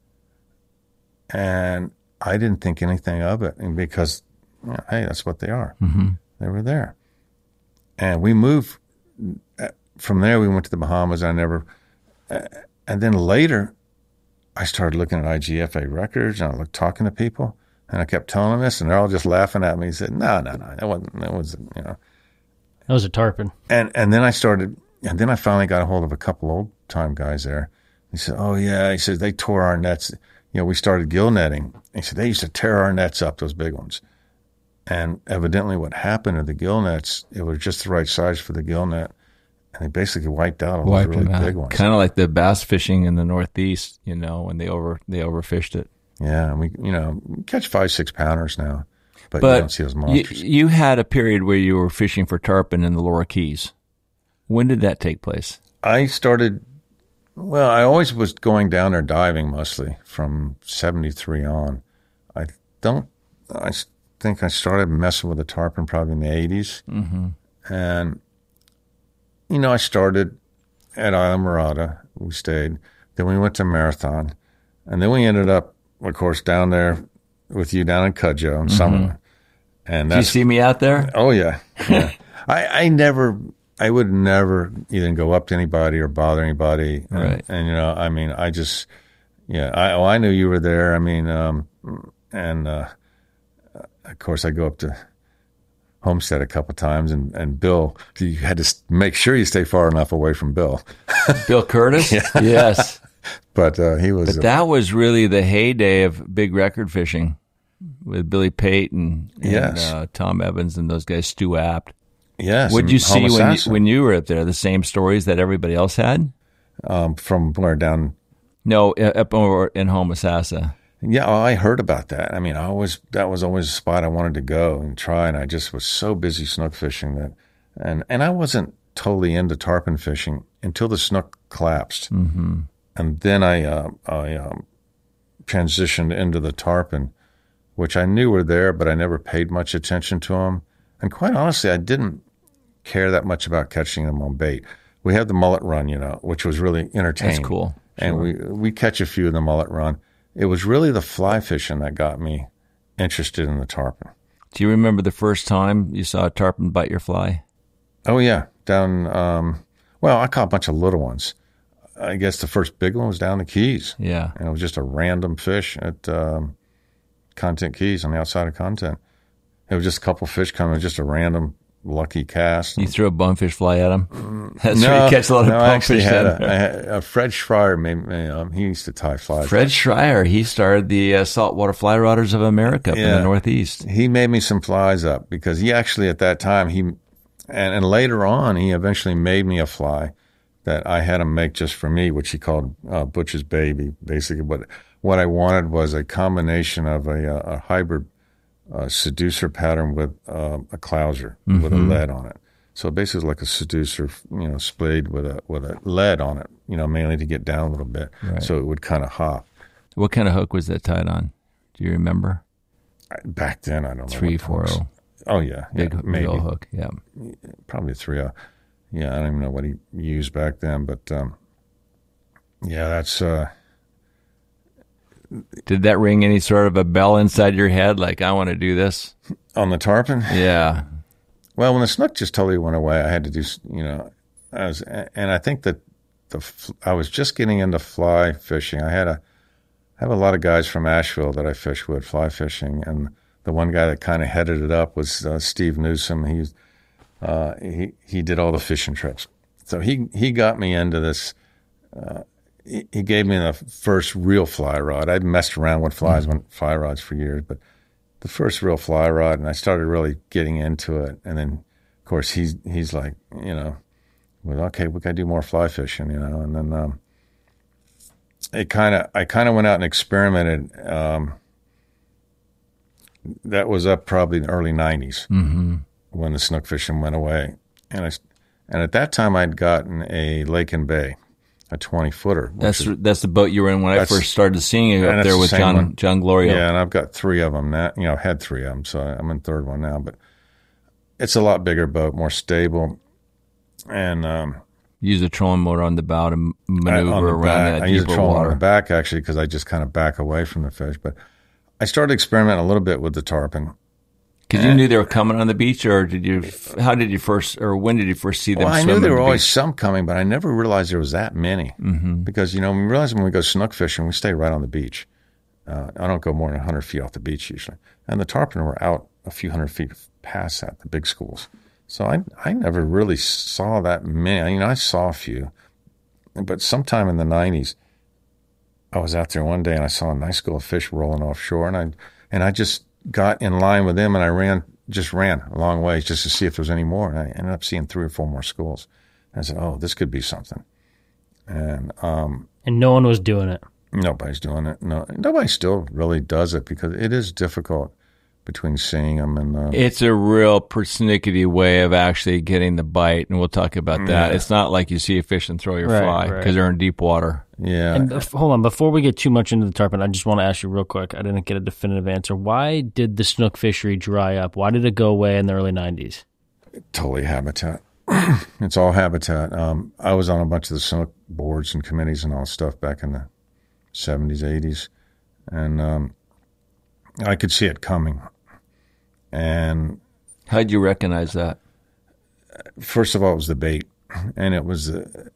And I didn't think anything of it because, hey, that's what they are. Mm-hmm. They were there. And we moved. From there, we went to the Bahamas. And then later, I started looking at IGFA records, and I was talking to people, and I kept telling them this, and they're all just laughing at me. He said, no, that wasn't, That was a tarpon. And then I finally got a hold of a couple old-time guys there. He said, oh, yeah. He said, they tore our nets. We started gill netting. He said, they used to tear our nets up, those big ones. And evidently what happened to the gill nets, it was just the right size for the gill net. And they basically wiped out all those really big ones. Kind of like the bass fishing in the Northeast, when they overfished it. Yeah, and we catch 5-6 pounders now, but you don't see those monsters. You had a period where you were fishing for tarpon in the Lower Keys. When did that take place? I always was going down there diving mostly from 73 on. I think I started messing with the tarpon probably in the 80s. Mm-hmm. And, I started at Isla Morada. We stayed. Then we went to Marathon. And then we ended up, of course, down there with you down in Cudjoe in Summerlin. And did you see me out there? Oh, yeah. I would never either go up to anybody or bother anybody. Right. And I just, I knew you were there. Of course, I go up to Homestead a couple of times, and Bill, you had to make sure you stay far enough away from Bill. Bill Curtis? Yeah. Yes. But he was. But that was really the heyday of big record fishing with Billy Pate and Tom Evans and those guys, Stu Apt. Yes. What did you see when you were up there? The same stories that everybody else had? From where down? No, up over in Homosassa. Yeah, I heard about that. I mean, that was always a spot I wanted to go and try, and I just was so busy snook fishing that, and I wasn't totally into tarpon fishing until the snook collapsed, and then I transitioned into the tarpon, which I knew were there, but I never paid much attention to them, and quite honestly, I didn't care that much about catching them on bait. We had the mullet run, which was really entertaining. That's cool. Sure. And we catch a few in the mullet run. It was really the fly fishing that got me interested in the tarpon. Do you remember the first time you saw a tarpon bite your fly? Oh, yeah. Down, I caught a bunch of little ones. I guess the first big one was down the Keys. Yeah. And it was just a random fish at Content Keys on the outside of Content. It was just a couple fish coming, just a random lucky cast. You threw a bonefish fly at him? That's where you catch a lot of bonefish. I had Fred Schreier, he used to tie flies. Fred Schreier, he started the Saltwater Fly Rodders of America up in the Northeast. He made me some flies up because he actually at that time, and later on, he eventually made me a fly that I had him make just for me, which he called Butch's Baby, basically. But what I wanted was a combination of a hybrid seducer pattern with a clouser with a lead on it. So basically like a seducer, splayed with a lead on it, mainly to get down a little bit, so it would kind of hop. What kind of hook was that tied on? Do you remember? Back then, I don't know. 340. Oh yeah, big old hook. Yeah, probably 3. Yeah, I don't even know what he used back then, but that's. Did that ring any sort of a bell inside your head, like I want to do this on the tarpon? Yeah. Well, when the snook just totally went away, I had to do. And I think that I was just getting into fly fishing. I have a lot of guys from Asheville that I fish with fly fishing, and the one guy that kind of headed it up was Steve Newsom. He did all the fishing trips, so he got me into this. He gave me the first real fly rod. I'd messed around with fly rods for years, but the first real fly rod, and I started really getting into it. And then, of course, he's like, well, okay, we got to do more fly fishing, And then I kind of went out and experimented. That was up probably in the early '90s when the snook fishing went away, and at that time I'd gotten a Lake and Bay. A 20-footer. That's the boat you were in when I first started seeing you up there with John Glorio. Yeah, and I've got 3 of them now. Had 3 of them, so I'm in 3rd one now. But it's a lot bigger boat, more stable, and use a trolling motor on the bow to maneuver around that deeper water. I use a trolling on the back actually because I just kind of back away from the fish. But I started experimenting a little bit with the tarpon. Because you knew they were coming on the beach, or when did you first see them? Well, I knew there were always some coming, but I never realized there was that many. Because, we realize when we go snook fishing, we stay right on the beach. I don't go more than 100 feet off the beach usually. And the tarpon were out a few hundred feet past that, the big schools. So I never really saw that many. I saw a few. But sometime in the 90s, I was out there one day and I saw a nice school of fish rolling offshore, and I just got in line with them, and I ran a long ways just to see if there was any more. And I ended up seeing 3 or 4 more schools. And I said, oh, this could be something. And no one was doing it. Nobody's doing it. No, nobody still really does it because it is difficult between seeing them and. It's a real persnickety way of actually getting the bite, and we'll talk about that. It's not like you see a fish and throw your fly because they're in deep water. Yeah. And hold on, before we get too much into the tarpon, I just want to ask you real quick. I didn't get a definitive answer. Why did the snook fishery dry up? Why did it go away in the early 90s? Totally habitat. It's all habitat. I was on a bunch of the snook boards and committees and all stuff back in the 70s, 80s, and I could see it coming. And how'd you recognize that? First of all, it was the bait, and it was,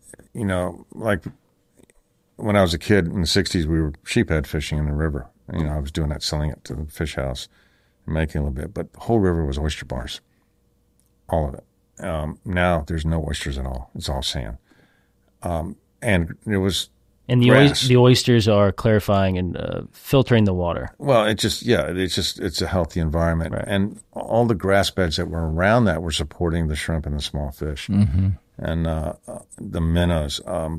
like when I was a kid in the 60s, we were sheephead fishing in the river. I was doing that, selling it to the fish house, and making a little bit. But the whole river was oyster bars, all of it. Now there's no oysters at all; it's all sand. And it was. And the oysters are clarifying and filtering the water. Well, it's a healthy environment. Right. And all the grass beds that were around that were supporting the shrimp and the small fish. Mm-hmm. And the minnows. A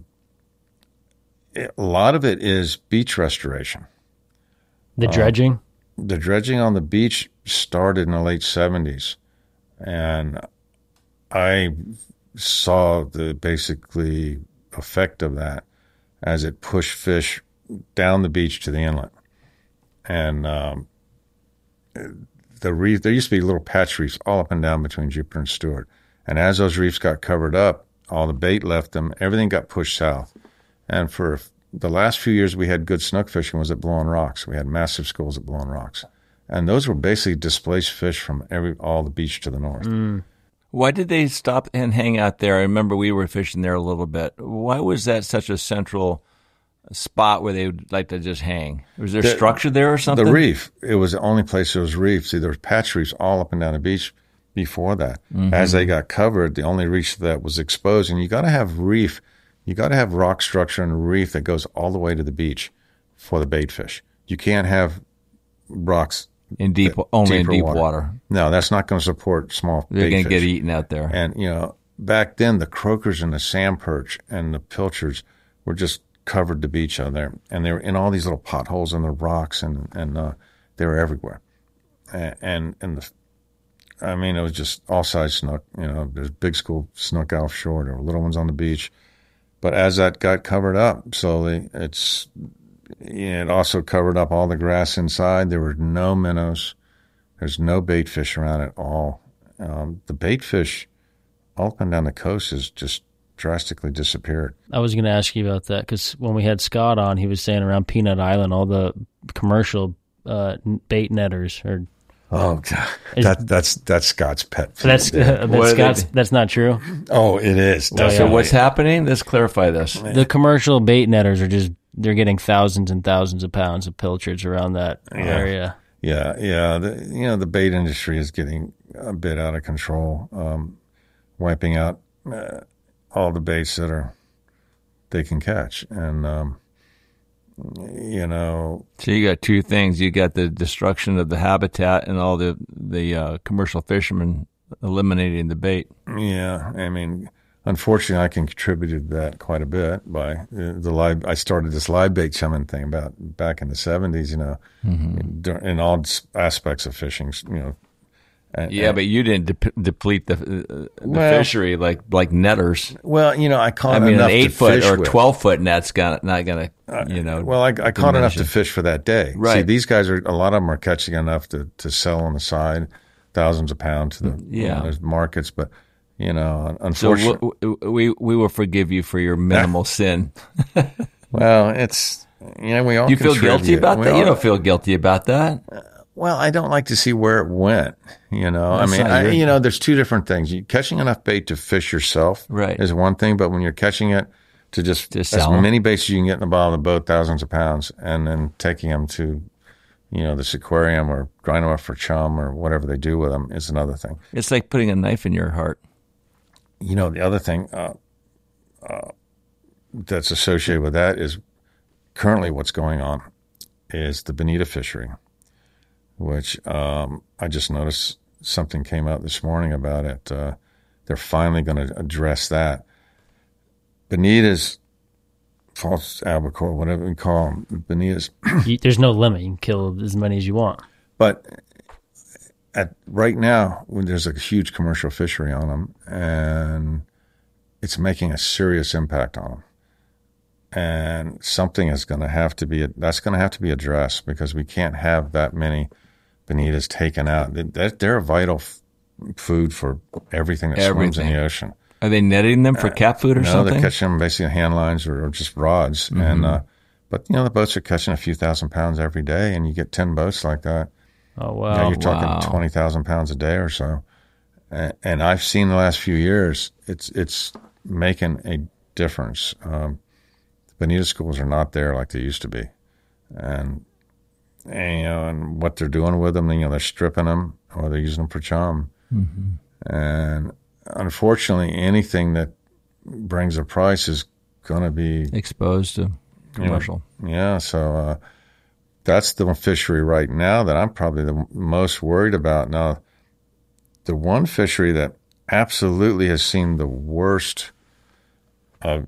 lot of it is beach restoration. The dredging? The dredging on the beach started in the late 70s. And I saw the basically effect of that as it pushed fish down the beach to the inlet. And the reef, there used to be little patch reefs all up and down between Jupiter and Stewart. And as those reefs got covered up, all the bait left them, everything got pushed south. And for the last few years we had good snook fishing was at Blowing Rocks. We had massive schools at Blowing Rocks. And those were basically displaced fish from all the beach to the north. Mm. Why did they stop and hang out there? I remember we were fishing there a little bit. Why was that such a central spot where they would like to just hang? Was there structure there or something? The reef. It was the only place there was reefs. See, there was patch reefs all up and down the beach before that. Mm-hmm. As they got covered, the only reef that was exposed. And you got to have reef. You got to have rock structure and reef that goes all the way to the beach for the bait fish. You can't have rocks in deep water. No, that's not going to support small bait fish. They're going to get eaten out there. And, back then the croakers and the sand perch and the pilchards were just covered the beach on there. And they were in all these little potholes in the rocks and they were everywhere. And it was just all size snook. There's big school snook offshore. There were little ones on the beach. But as that got covered up slowly, it also covered up all the grass inside. There were no minnows. There's no bait fish around at all. The bait fish all up and down the coast has just drastically disappeared. I was going to ask you about that because when we had Scott on, he was saying around Peanut Island, all the commercial bait netters are. Oh, God. That's Scott's pet. That's not true. Oh, it is. So what's happening? Let's clarify this. The commercial bait netters are they're getting thousands and thousands of pounds of pilchards around that area. Yeah. The bait industry is getting a bit out of control, wiping out all the baits that they can catch. And, So you got two things. You got the destruction of the habitat and all the commercial fishermen eliminating the bait. Yeah. Unfortunately, I can contribute to that quite a bit by I started this live bait chumming thing back in the 70s, mm-hmm. in all aspects of fishing, but you didn't deplete the fishery like netters. Well, I caught enough an 8-foot to fish or with. 12-foot net's not going to, Well, I caught enough to fish for that day. Right. See, these guys a lot of them are catching enough to sell on the side, thousands of pounds to the markets, but. Unfortunately. So we will forgive you for your minimal sin. Well, it's, we all You feel guilty about that? You don't feel guilty about that? Well, I don't like to see where it went, there's two different things. Catching enough bait to fish yourself is one thing, but when you're catching it to just as many baits as you can get in the bottom of the boat, thousands of pounds, and then taking them to this aquarium or grinding them up for chum or whatever they do with them is another thing. It's like putting a knife in your heart. The other thing that's associated with that is currently what's going on is the bonita fishery, which I just noticed something came out this morning about it. They're finally going to address that. Bonitas, false albacore, whatever we call them, bonitas. There's no limit. You can kill as many as you want. But right now, there's a huge commercial fishery on them, and it's making a serious impact on them. And something is going to have to be addressed because we can't have that many bonitas taken out. They're a vital food for everything that swims in the ocean. Are they netting them for cat food or something? No, they're catching them basically on hand lines or just rods. Mm-hmm. And but the boats are catching a few thousand pounds every day, and you get 10 boats like that. Oh, wow. You're talking 20,000 pounds a day or so. And I've seen the last few years, it's making a difference. The bonita schools are not there like they used to be. And what they're doing with them, they're stripping them or they're using them for chum. Mm-hmm. And unfortunately, anything that brings a price is going to be exposed to. commercial. Yeah, so that's the fishery right now that I'm probably the most worried about. Now, the one fishery that absolutely has seen the worst of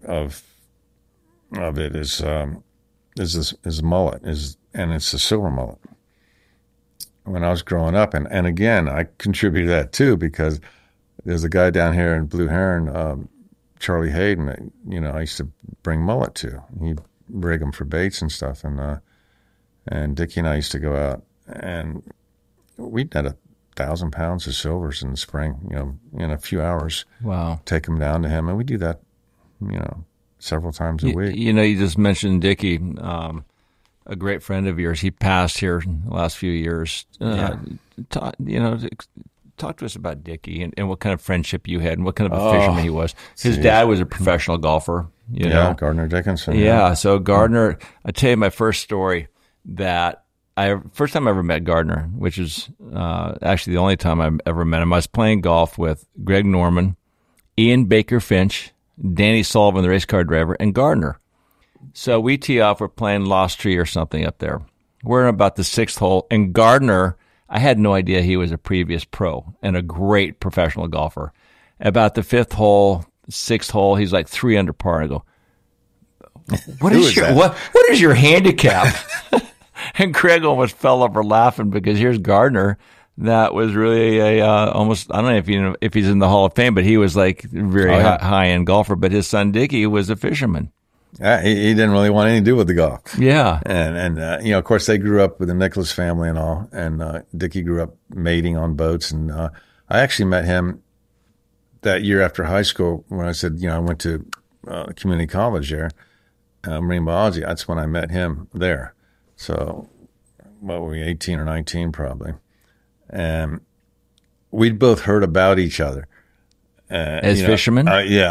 it is mullet, and it's the silver mullet. When I was growing up, and again, I contributed to that too, because there's a guy down here in Blue Heron, Charlie Hayden, that, I used to bring mullet to. He'd rig them for baits and stuff, and Dickie and I used to go out, and we'd net 1,000 pounds of silvers in the spring, in a few hours. Wow. Take them down to him, and we do that, several times a week. You just mentioned Dickie, a great friend of yours. He passed here in the last few years. Talk to us about Dickie and what kind of friendship you had and what kind of a fisherman he was. His dad was a professional golfer. You know? Gardner Dickinson. Yeah, so Gardner, I tell you my first story that first time I ever met Gardner, which is actually the only time I ever met him. I was playing golf with Greg Norman, Ian Baker Finch, Danny Sullivan, the race car driver, and Gardner. So we tee off. We're playing Lost Tree or something up there. We're in about the 6th hole, and Gardner, I had no idea he was a previous pro and a great professional golfer. About the 5th hole, 6th hole, he's like 3 under par. I go, what is your handicap? And Craig almost fell over laughing because here's Gardner. That was really almost, I don't know if he's in the Hall of Fame, but he was like very high-end golfer. But his son Dickie was a fisherman. He didn't really want anything to do with the golf. Yeah. And of course, they grew up with the Nicholas family and all. And Dickie grew up mating on boats. And I actually met him that year after high school when I said, I went to community college there, marine biology. That's when I met him there. So, what were we, 18 or 19 probably. And we'd both heard about each other. As fishermen?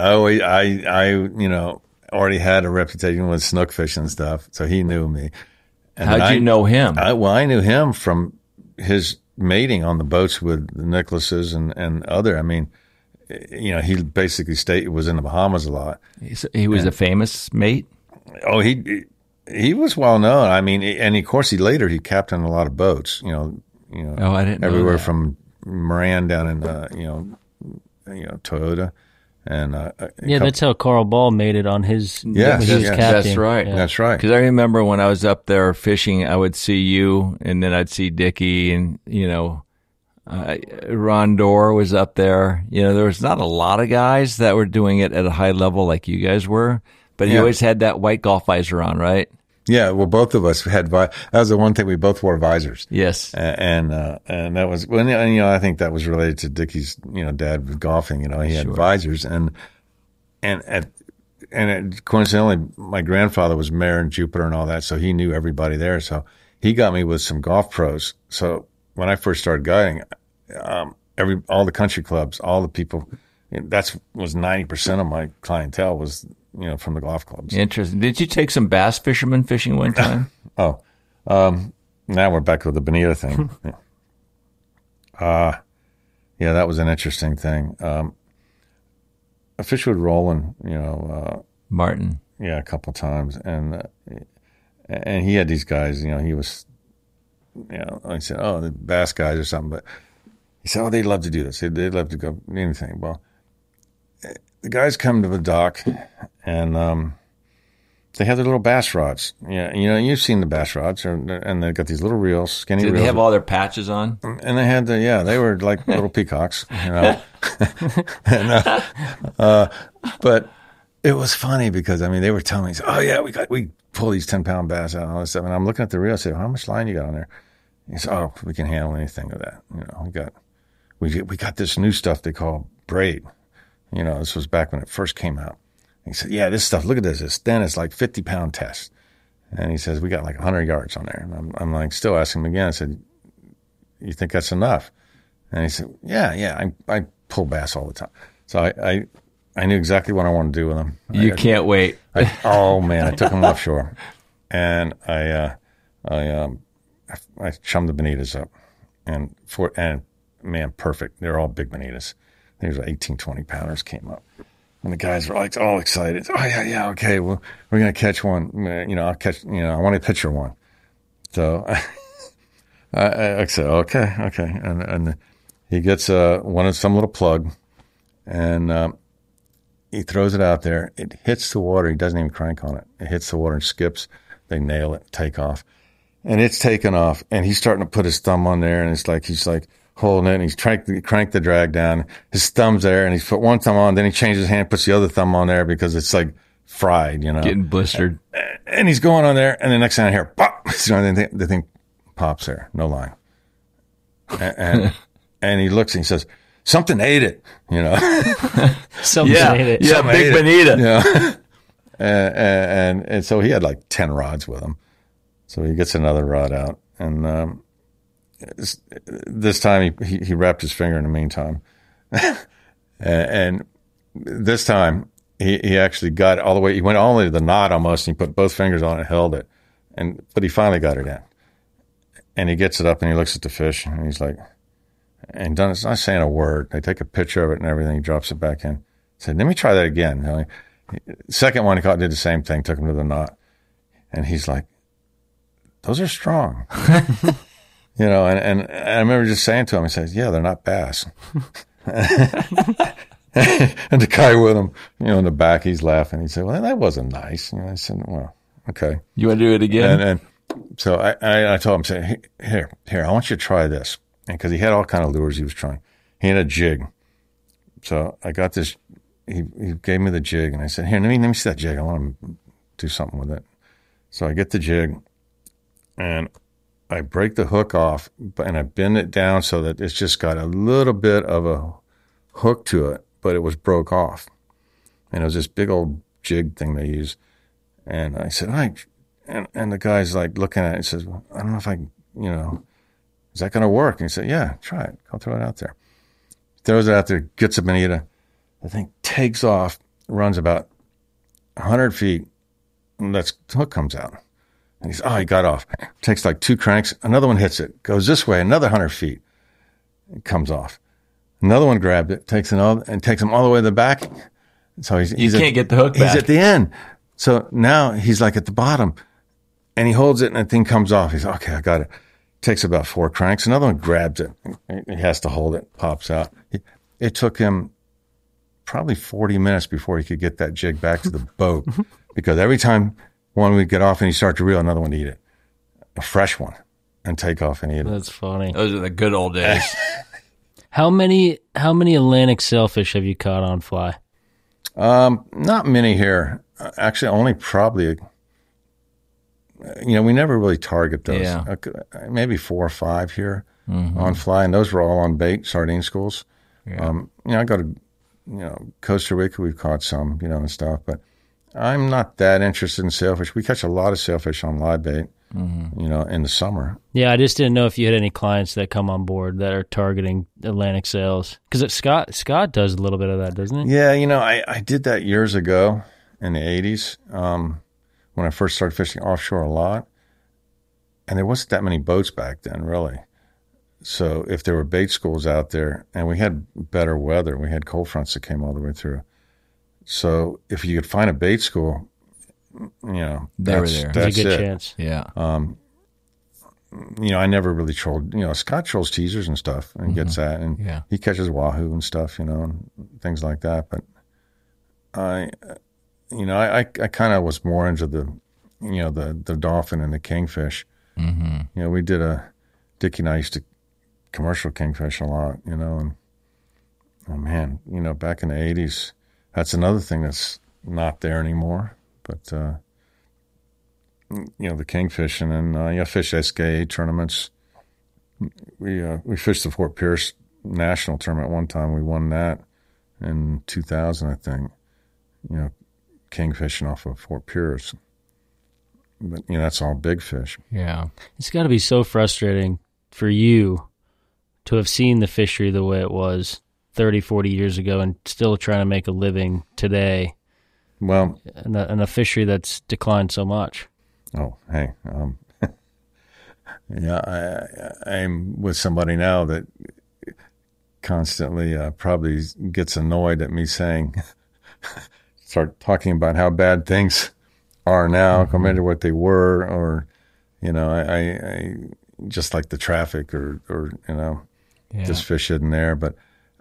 I already had a reputation with snook fishing and stuff, so he knew me. And how'd you know him? I knew him from his mating on the boats with the Nicholases and other. I mean, he basically was in the Bahamas a lot. He was a famous mate? Oh, he was well known. I mean, and of course, he captained a lot of boats, I didn't know everywhere that. from Moran down in, Toyota. And that's how Carl Ball made it on his. Yes, he was captain. That's right. Yeah. That's right. Because I remember when I was up there fishing, I would see you, and then I'd see Dickie, and Ron Dorr was up there. There was not a lot of guys that were doing it at a high level like you guys were, but he always had that white golf visor on, right? Yeah, well, both of us had. That was the one thing, we both wore visors. Yes, and that was I think that was related to Dickie's dad with golfing. He had visors, and coincidentally, my grandfather was mayor in Jupiter and all that, so he knew everybody there. So he got me with some golf pros. So when I first started guiding, all the country clubs, all the people, was 90% of my clientele was. From the golf clubs. Interesting. Did you take some bass fishermen fishing one time? Now we're back with the bonita thing. That was an interesting thing. I fished with Roland, Martin. Yeah, a couple times, and he had these guys. He was, I said, the bass guys or something, but he said, they'd love to do this. They'd love to go anything. Well, the guys come to the dock, and they have their little bass rods. Yeah, you've seen the bass rods, and they've got these little reels, skinny reels. Did they have all their patches on? And they had they were like little peacocks, But it was funny because they were telling me, we pull these 10-pound bass out and all this stuff, and I'm looking at the reel. I said, how much line you got on there? He said, we can handle anything of that. We got this new stuff they call braid. This was back when it first came out. And he said, this stuff, look at this. It's thin. It's like 50-pound test. And he says, we got like 100 yards on there. And I'm like, still asking him again. I said, you think that's enough? And he said, yeah. I pull bass all the time. So I knew exactly what I wanted to do with them. You can't wait. I took them offshore. And I chummed the bonitas up. And man, perfect. They're all big bonitas. There's 18, 20 pounders came up. And the guys were like all excited. Oh yeah, okay. Well, we're gonna catch one. I'll catch. I want to picture one. So I said, okay. And he gets some little plug, and he throws it out there. It hits the water. He doesn't even crank on it. It hits the water and skips. They nail it, take off, and it's taken off. And he's starting to put his thumb on there, and it's like he's like holding it, and he's cranked the drag down. His thumb's there, and he's put one thumb on, then he changes his hand, puts the other thumb on there because it's like fried, Getting blistered. And he's going on there, and the next thing I hear, pop! The thing pops there, no line. And he looks and he says, something ate it, Something ate it. Yeah, Big Bonita. And so he had like 10 rods with him. So he gets another rod out, and this time he wrapped his finger in the meantime. And this time he actually got all the way, he went all the way to the knot almost, and he put both fingers on it and held it. But he finally got it in. And he gets it up and he looks at the fish and he's like, and Duncan's not saying a word. They take a picture of it and everything. He drops it back in. He said, let me try that again. Second one he caught did the same thing, took him to the knot. And he's like, those are strong. And I remember just saying to him, he says, yeah, they're not bass. And the guy with him, in the back, he's laughing. He said, well, that wasn't nice. I said, well, okay. You want to do it again? And so I told him, say, here, I want you to try this. And because he had all kind of lures he was trying. He had a jig. So I got this, he gave me the jig, and I said, here, let me see that jig. I want to do something with it. So I get the jig, and I break the hook off, and I bend it down so that it's just got a little bit of a hook to it, but it was broke off. And it was this big old jig thing they use. And I said, all right. And the guy's like looking at it and says, well, I don't know if I, is that going to work? And he said, yeah, try it. I'll throw it out there. Throws it out there, gets a bonita. The thing takes off, runs about 100 feet, and the hook comes out. And he got off. Takes like 2 cranks. Another one hits it. Goes this way, another 100 feet. It comes off. Another one grabbed it, takes him all the way to the back. So you can't get the hook back. He's at the end. So now he's like at the bottom, and he holds it, and the thing comes off. He's okay, I got it. Takes about 4 cranks. Another one grabs it. He has to hold it, pops out. It took him probably 40 minutes before he could get that jig back to the boat, because every time one would get off and he'd start to reel, another one would eat it, a fresh one, and take off and eat it. That's funny. Those are the good old days. How many Atlantic sailfish have you caught on fly? Not many here. Actually, only probably, we never really target those. Yeah. Maybe 4 or 5 here on fly, and those were all on bait, sardine schools. Yeah. I go to, Costa Rica, we've caught some, and stuff, but I'm not that interested in sailfish. We catch a lot of sailfish on live bait, in the summer. Yeah, I just didn't know if you had any clients that come on board that are targeting Atlantic sails. Because Scott does a little bit of that, doesn't he? Yeah, I did that years ago in the 80s when I first started fishing offshore a lot. And there wasn't that many boats back then, really. So if there were bait schools out there, and we had better weather, we had cold fronts that came all the way through. So if you could find a bait school, they were there. There's a good chance. Yeah. I never really trolled. Scott trolls teasers and stuff and gets that, and he catches wahoo and stuff, and things like that. But I kind of was more into the dolphin and the kingfish. Mm-hmm. We did Dickie and I used to commercial kingfish a lot, and oh man, back in the 80s, that's another thing that's not there anymore. But the kingfish, and then fish SKA tournaments. We fished the Fort Pierce National Tournament one time. We won that in 2000, I think. Kingfishing off of Fort Pierce. But that's all big fish. Yeah, it's got to be so frustrating for you to have seen the fishery the way it was 30, 40 years ago and still trying to make a living today. Well, in a fishery that's declined so much. Oh, hey. I'm with somebody now that constantly probably gets annoyed at me saying start talking about how bad things are now compared to what they were, or, I just like the traffic or just fish isn't there. But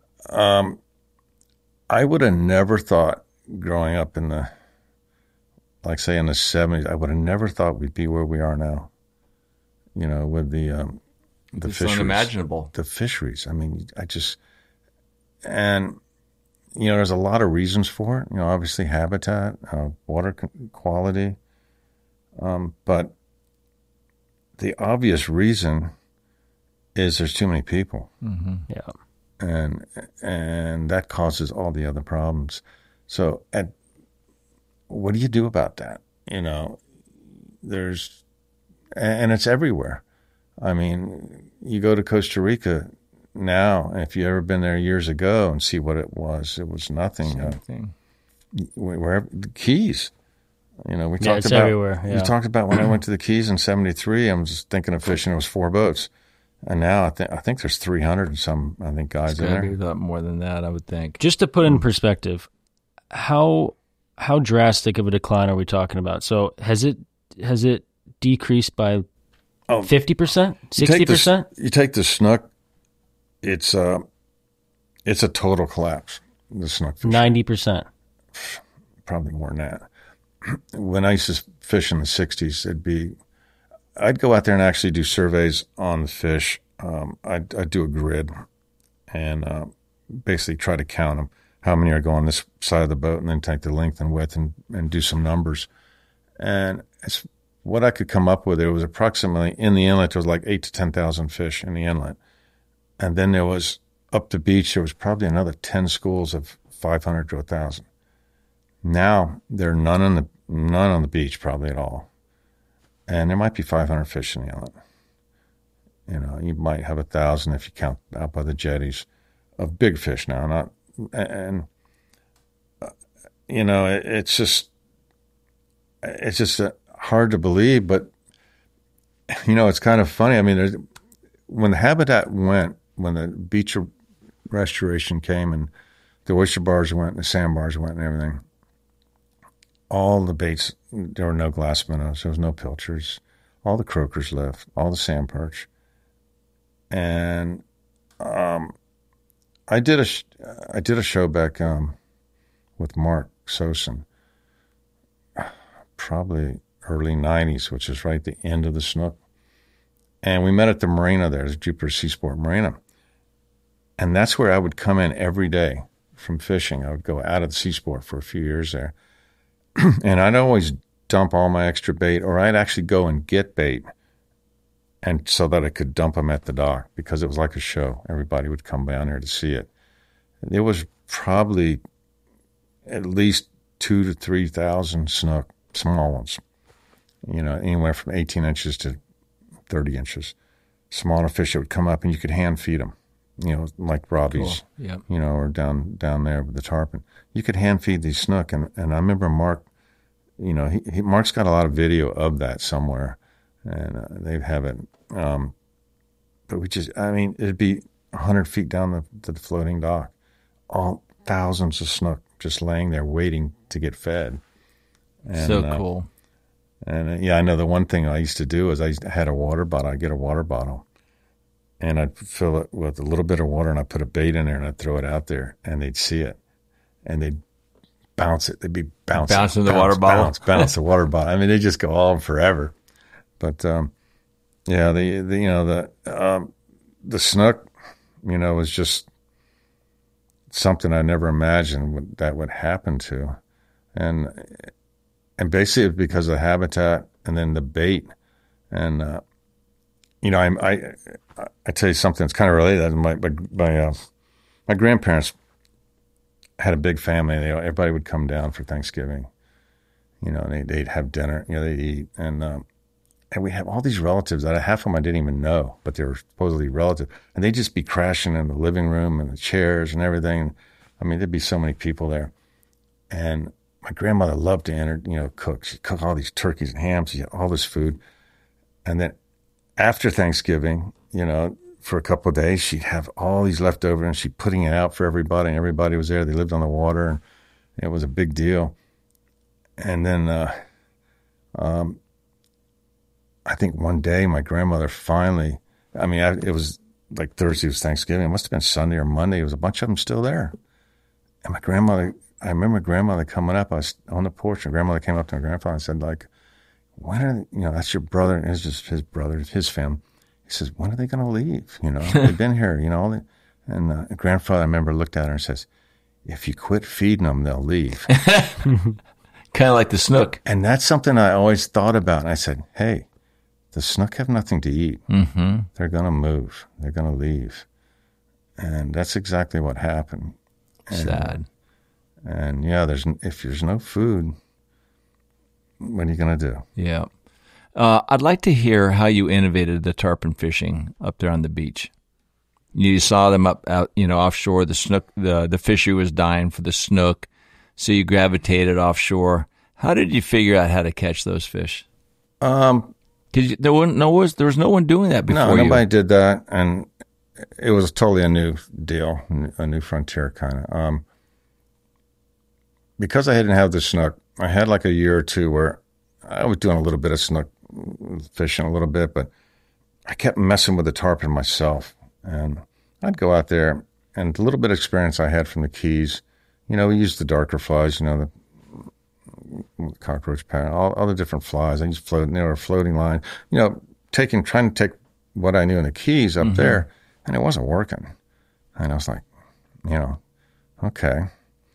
I would have never thought growing up in the 70s, I would have never thought we'd be where we are now, with the fisheries. Unimaginable. The fisheries. I mean, there's a lot of reasons for it. Obviously habitat, water quality. But the obvious reason is there's too many people. Mm-hmm. Yeah. And that causes all the other problems. So what do you do about that? And it's everywhere. I mean, you go to Costa Rica now, if you've ever been there years ago and see what it was nothing. Same thing. Wherever the Keys, we talked it's about everywhere. Yeah. You talked about when I went to the Keys in '73. I was just thinking of fishing. It was 4 boats, and now I think there's 300 and some. I think guys in there. Be a lot more than that, I would think. Just to put in perspective, how drastic of a decline are we talking about? So has it decreased by 50%, 60%? You take the snook. It's a total collapse. The snook fishing. 90%. Probably more than that. When I used to fish in the 60s, I'd go out there and actually do surveys on the fish. I'd do a grid and basically try to count them, how many are going this side of the boat, and then take the length and width and do some numbers. And it's what I could come up with. It was approximately, in the inlet, there was like 8,000 to 10,000 fish in the inlet. And then there was, up the beach, there was probably another 10 schools of 500 to 1,000. Now, there are none on the beach, probably at all. And there might be 500 fish in the inlet. You might have 1,000 if you count out by the jetties of big fish now. It's just hard to believe, but, it's kind of funny. I mean, when the habitat went, when the beach restoration came and the oyster bars went and the sandbars went and everything, all the baits, there were no glass minnows, there was no pilchards, all the croakers left, all the sand perch. And I did a show back with Mark Sosin, probably early 90s, which is right at the end of the snook. And we met at the marina there, the Jupiter Seasport Marina. And that's where I would come in every day from fishing. I would go out of the Seasport for a few years there. And I'd always dump all my extra bait, or I'd actually go and get bait, and so that I could dump them at the dock, because it was like a show. Everybody would come down there to see it. There was probably at least 2,000 to 3,000 snook, small ones, anywhere from 18 inches to 30 inches. Smaller fish that would come up, and you could hand feed them, like Robbie's, cool. Yep. Or down there with the tarpon. You could hand feed these snook, and I remember Mark, Mark's got a lot of video of that somewhere, and they have it. But it'd be 100 feet down the floating dock, all thousands of snook just laying there waiting to get fed. And, so cool. And I know the one thing I used to do is I had a water bottle. I'd get a water bottle, and I'd fill it with a little bit of water, and I'd put a bait in there, and I'd throw it out there, and they'd see it, and they'd bounce it. They'd be bouncing the water bottle. Bounce the water bottle. I mean, they just go on forever. But the snook, was just something I never imagined that would happen to, and basically it's because of the habitat and then the bait, and I tell you something that's kind of related. My grandparents had a big family. Everybody would come down for Thanksgiving, and they'd have dinner, they'd eat, and we have all these relatives that half of them I didn't even know, but they were supposedly relatives, and they'd just be crashing in the living room and the chairs and everything. I mean, there'd be so many people there, and my grandmother loved to cook. She'd cook all these turkeys and hams. She had all this food, and then after Thanksgiving, for a couple of days, she'd have all these left over, and she'd putting it out for everybody, and everybody was there. They lived on the water, It was a big deal. And then I think one day my grandmother finally, it was like Thursday was Thanksgiving. It must have been Sunday or Monday. There was a bunch of them still there. And I remember grandmother coming up. I was on the porch, and grandmother came up to my grandfather and said, like, when are, that's your brother, and it's just his brother, his family. He says, when are they going to leave? They've been here, And grandfather, I remember, looked at her and says, if you quit feeding them, they'll leave. Kind of like the snook. And that's something I always thought about. And I said, hey, the snook have nothing to eat. Mm-hmm. They're going to move. They're going to leave. And that's exactly what happened. Sad. And if there's no food, what are you going to do? Yeah. I'd like to hear how you innovated the tarpon fishing up there on the beach. You saw them out, offshore. The snook, the fishery was dying for the snook, so you gravitated offshore. How did you figure out how to catch those fish? Because there was no one doing that before. No, nobody did that, and it was totally a new deal, a new frontier kind of. Because I didn't have the snook, I had like a year or two where I was doing a little bit of snook fishing, a little bit, but I kept messing with the tarpon myself. And I'd go out there, and the little bit of experience I had from the Keys, we used the darker flies, the cockroach pattern, all the different flies. I used floating line, trying to take what I knew in the Keys up there, and it wasn't working. And I was like, okay.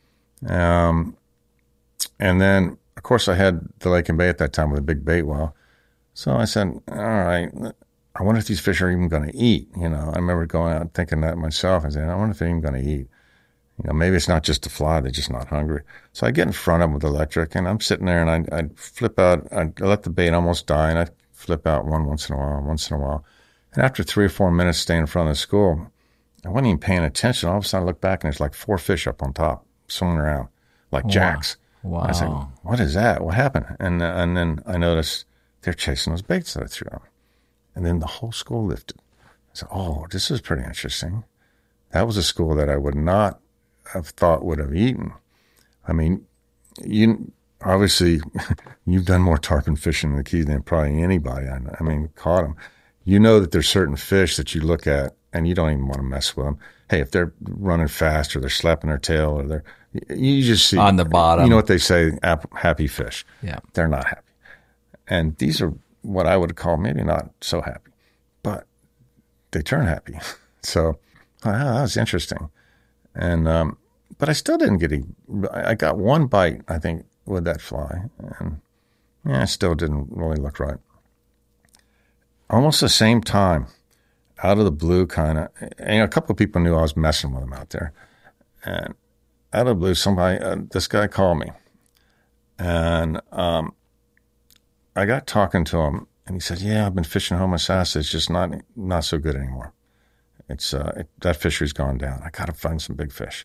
And then, of course, I had the Lake and Bay at that time with a big bait well. So I said, all right, I wonder if these fish are even going to eat. I remember going out and thinking that myself. I said, I wonder if they're even going to eat. Maybe it's not just the fly, they're just not hungry. So I get in front of them with electric, and I'm sitting there, and I'd flip out. I'd let the bait almost die, and I'd flip out once in a while. And after 3 or 4 minutes staying in front of the school, I wasn't even paying attention. All of a sudden I look back, and there's like 4 fish up on top, swimming around like jacks. Wow. I said, what is that? What happened? And then I noticed they're chasing those baits that I threw out. And then the whole school lifted. I said, oh, this is pretty interesting. That was a school that I would not have thought would have eaten. I mean, obviously, you've done more tarpon fishing in the Keys than probably anybody. Caught them. You know that there's certain fish that you look at and you don't even want to mess with them. Hey, if they're running fast or they're slapping their tail or you just see. On the bottom. You know what they say, happy fish. Yeah. They're not happy. And these are what I would call maybe not so happy, but they turn happy. So that was interesting. And, but I still didn't I got one bite, I think, with that fly. And it still didn't really look right. Almost the same time, out of the blue kind of, a couple of people knew I was messing with them out there. And out of the blue, this guy called me. And I got talking to him, and he said, yeah, I've been fishing Homosassa. It's just not so good anymore. It's that fishery's gone down. I got to find some big fish.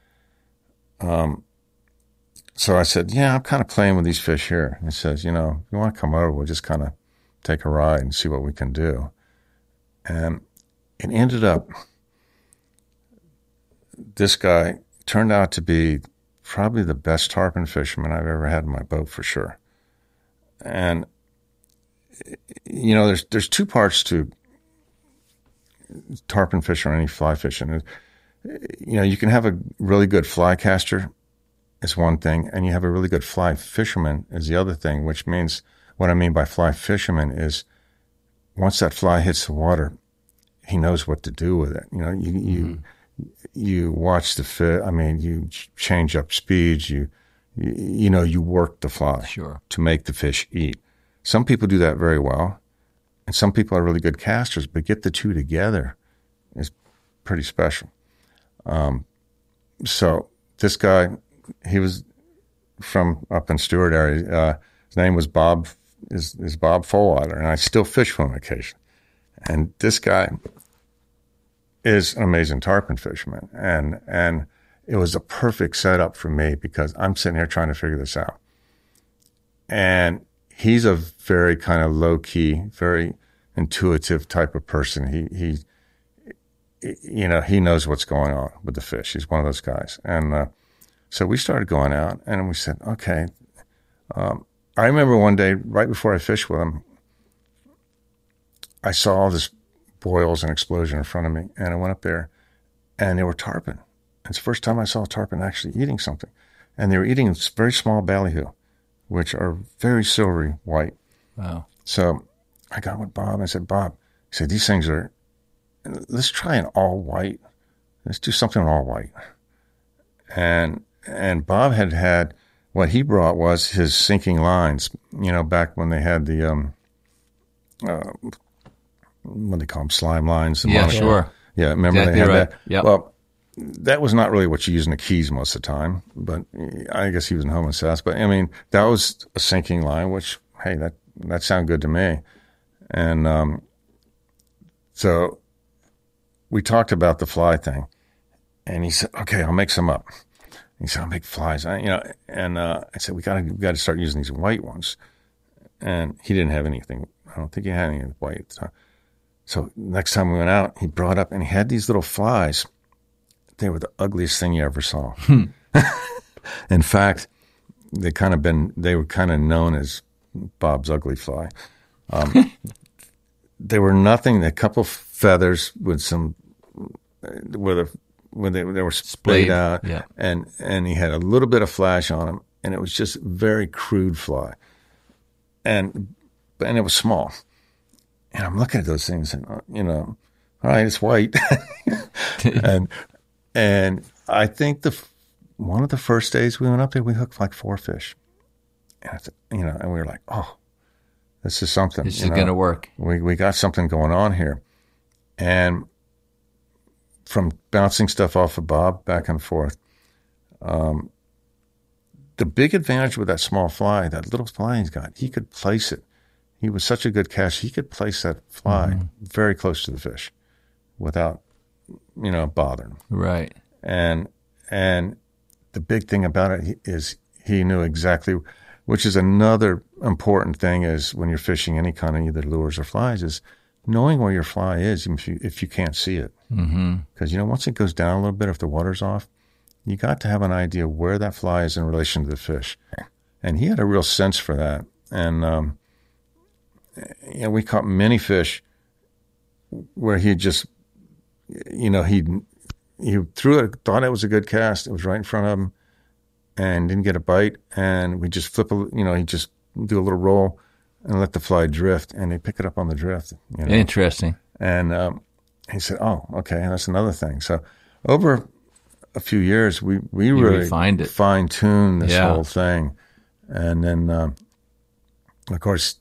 So I said, yeah, I'm kind of playing with these fish here. And he says, if you want to come over, we'll just kind of take a ride and see what we can do. And it ended up, this guy turned out to be probably the best tarpon fisherman I've ever had in my boat for sure. And, there's 2 parts to tarpon fishing or any fly fishing. You can have a really good fly caster is one thing, and you have a really good fly fisherman is the other thing, which means what I mean by fly fisherman is once that fly hits the water, he knows what to do with it. You watch the fish. You change up speeds. You work the fly to make the fish eat. Some people do that very well, and some people are really good casters, but get the 2 together is pretty special. So this guy, he was from up in Stewart area. His name was Bob, is Bob Fullwater, and I still fish for him occasionally. And this guy is an amazing tarpon fisherman, and it was a perfect setup for me because I'm sitting here trying to figure this out. And he's a very kind of low-key, very intuitive type of person. He knows what's going on with the fish. He's one of those guys. And So we started going out, and we said, okay. I remember one day, right before I fished with him, I saw all this boils and explosion in front of me, and I went up there, and they were tarpon. It's the first time I saw a tarpon actually eating something. And they were eating this very small ballyhoo, which are very silvery white. Wow. So I got with Bob, and I said, Bob, he said, these things are, let's try an all white. Let's do something all white. And Bob had what he brought was his sinking lines, back when they had the, what do they call them, slime lines? Yeah, sure. Yeah, remember exactly they had right. that? Yep. Well, that was not really what you use in the Keys most of the time, but I guess he was in home and Sass. But, I mean, that was a sinking line, which, hey, that sounded good to me. And so we talked about the fly thing, and he said, okay, I'll make some up. He said, I'll make flies. And I said, we got to start using these white ones. And he didn't have anything. I don't think he had any white. So next time we went out, he brought up, and he had these little flies. They were the ugliest thing you ever saw. In fact, they were kind of known as Bob's ugly fly. They were nothing, a couple feathers with some, where they were splayed out, yeah. and he had a little bit of flash on him, and it was just very crude fly. And it was small. And I'm looking at those things, and, all right, it's white. And I think one of the first days we went up there, we hooked like 4 fish. And, and we were like, oh, this is something. This is going to work. We got something going on here. And from bouncing stuff off of Bob back and forth, the big advantage with that small fly, that little fly he's got, he could place it. He was such a good caster. He could place that fly very close to the fish without, bothering. Right. And the big thing about it is he knew exactly, which is another important thing is when you're fishing any kind of either lures or flies, is knowing where your fly is if you can't see it. Because, once it goes down a little bit, if the water's off, you got to have an idea where that fly is in relation to the fish. And he had a real sense for that. And, we caught many fish where he just, he threw it, thought it was a good cast. It was right in front of him and didn't get a bite. And we just he just do a little roll and let the fly drift, and they pick it up on the drift. Interesting. And he said, oh, okay, that's another thing. So over a few years, we really fine-tuned this whole thing. And then, of course,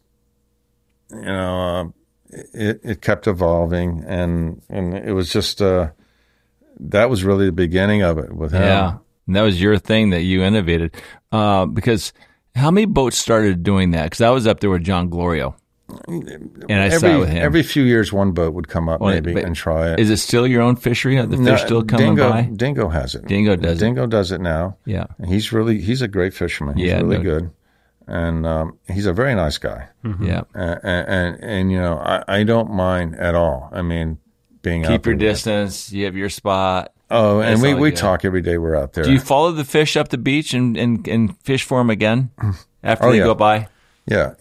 it kept evolving, and it was just that was really the beginning of it with him. Yeah, and that was your thing that you innovated. Because how many boats started doing that? Because I was up there with John Glorio, and I sat with him. Every few years, one boat would come up and try it. Is it still your own fishery? Are the fish still coming by? Dingo has it. Dingo does it. Dingo does it now. Yeah, and he's a great fisherman. He's really good. And he's a very nice guy. Yeah, and I don't mind at all. I mean, being keep your distance. You have your spot. Oh, and we talk every day we're out there. Do you follow the fish up the beach and fish for them again after they go by? Yeah.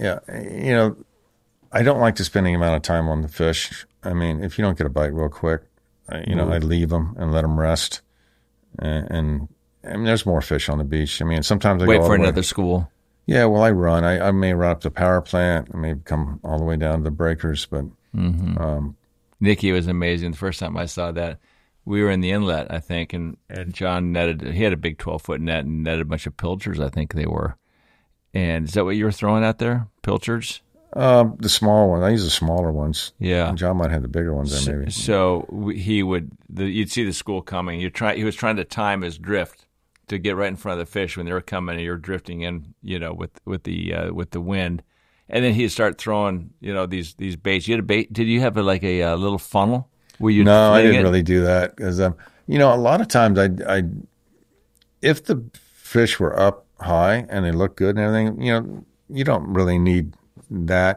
I don't like to spend any amount of time on the fish. I mean, if you don't get a bite real quick, I leave them and let them rest. And I mean, there's more fish on the beach. I mean, sometimes I wait go for another school. Yeah, well, I run. I may run up to the power plant. I may come all the way down to the breakers, but Nicky was amazing. The first time I saw that, we were in the inlet, I think, and John netted. He had a big 12-foot net and netted a bunch of pilchards, I think they were. And is that what you were throwing out there, pilchards? The small one. I use the smaller ones. Yeah, John might have the bigger ones there, maybe. So you'd see the school coming. He was trying to time his drift to get right in front of the fish when they were coming, and you're drifting in, with the wind, and then he'd start throwing, these baits. You had a bait. Did you have a little funnel? No, I didn't really do that because a lot of times I if the fish were up high and they looked good and everything, you don't really need that.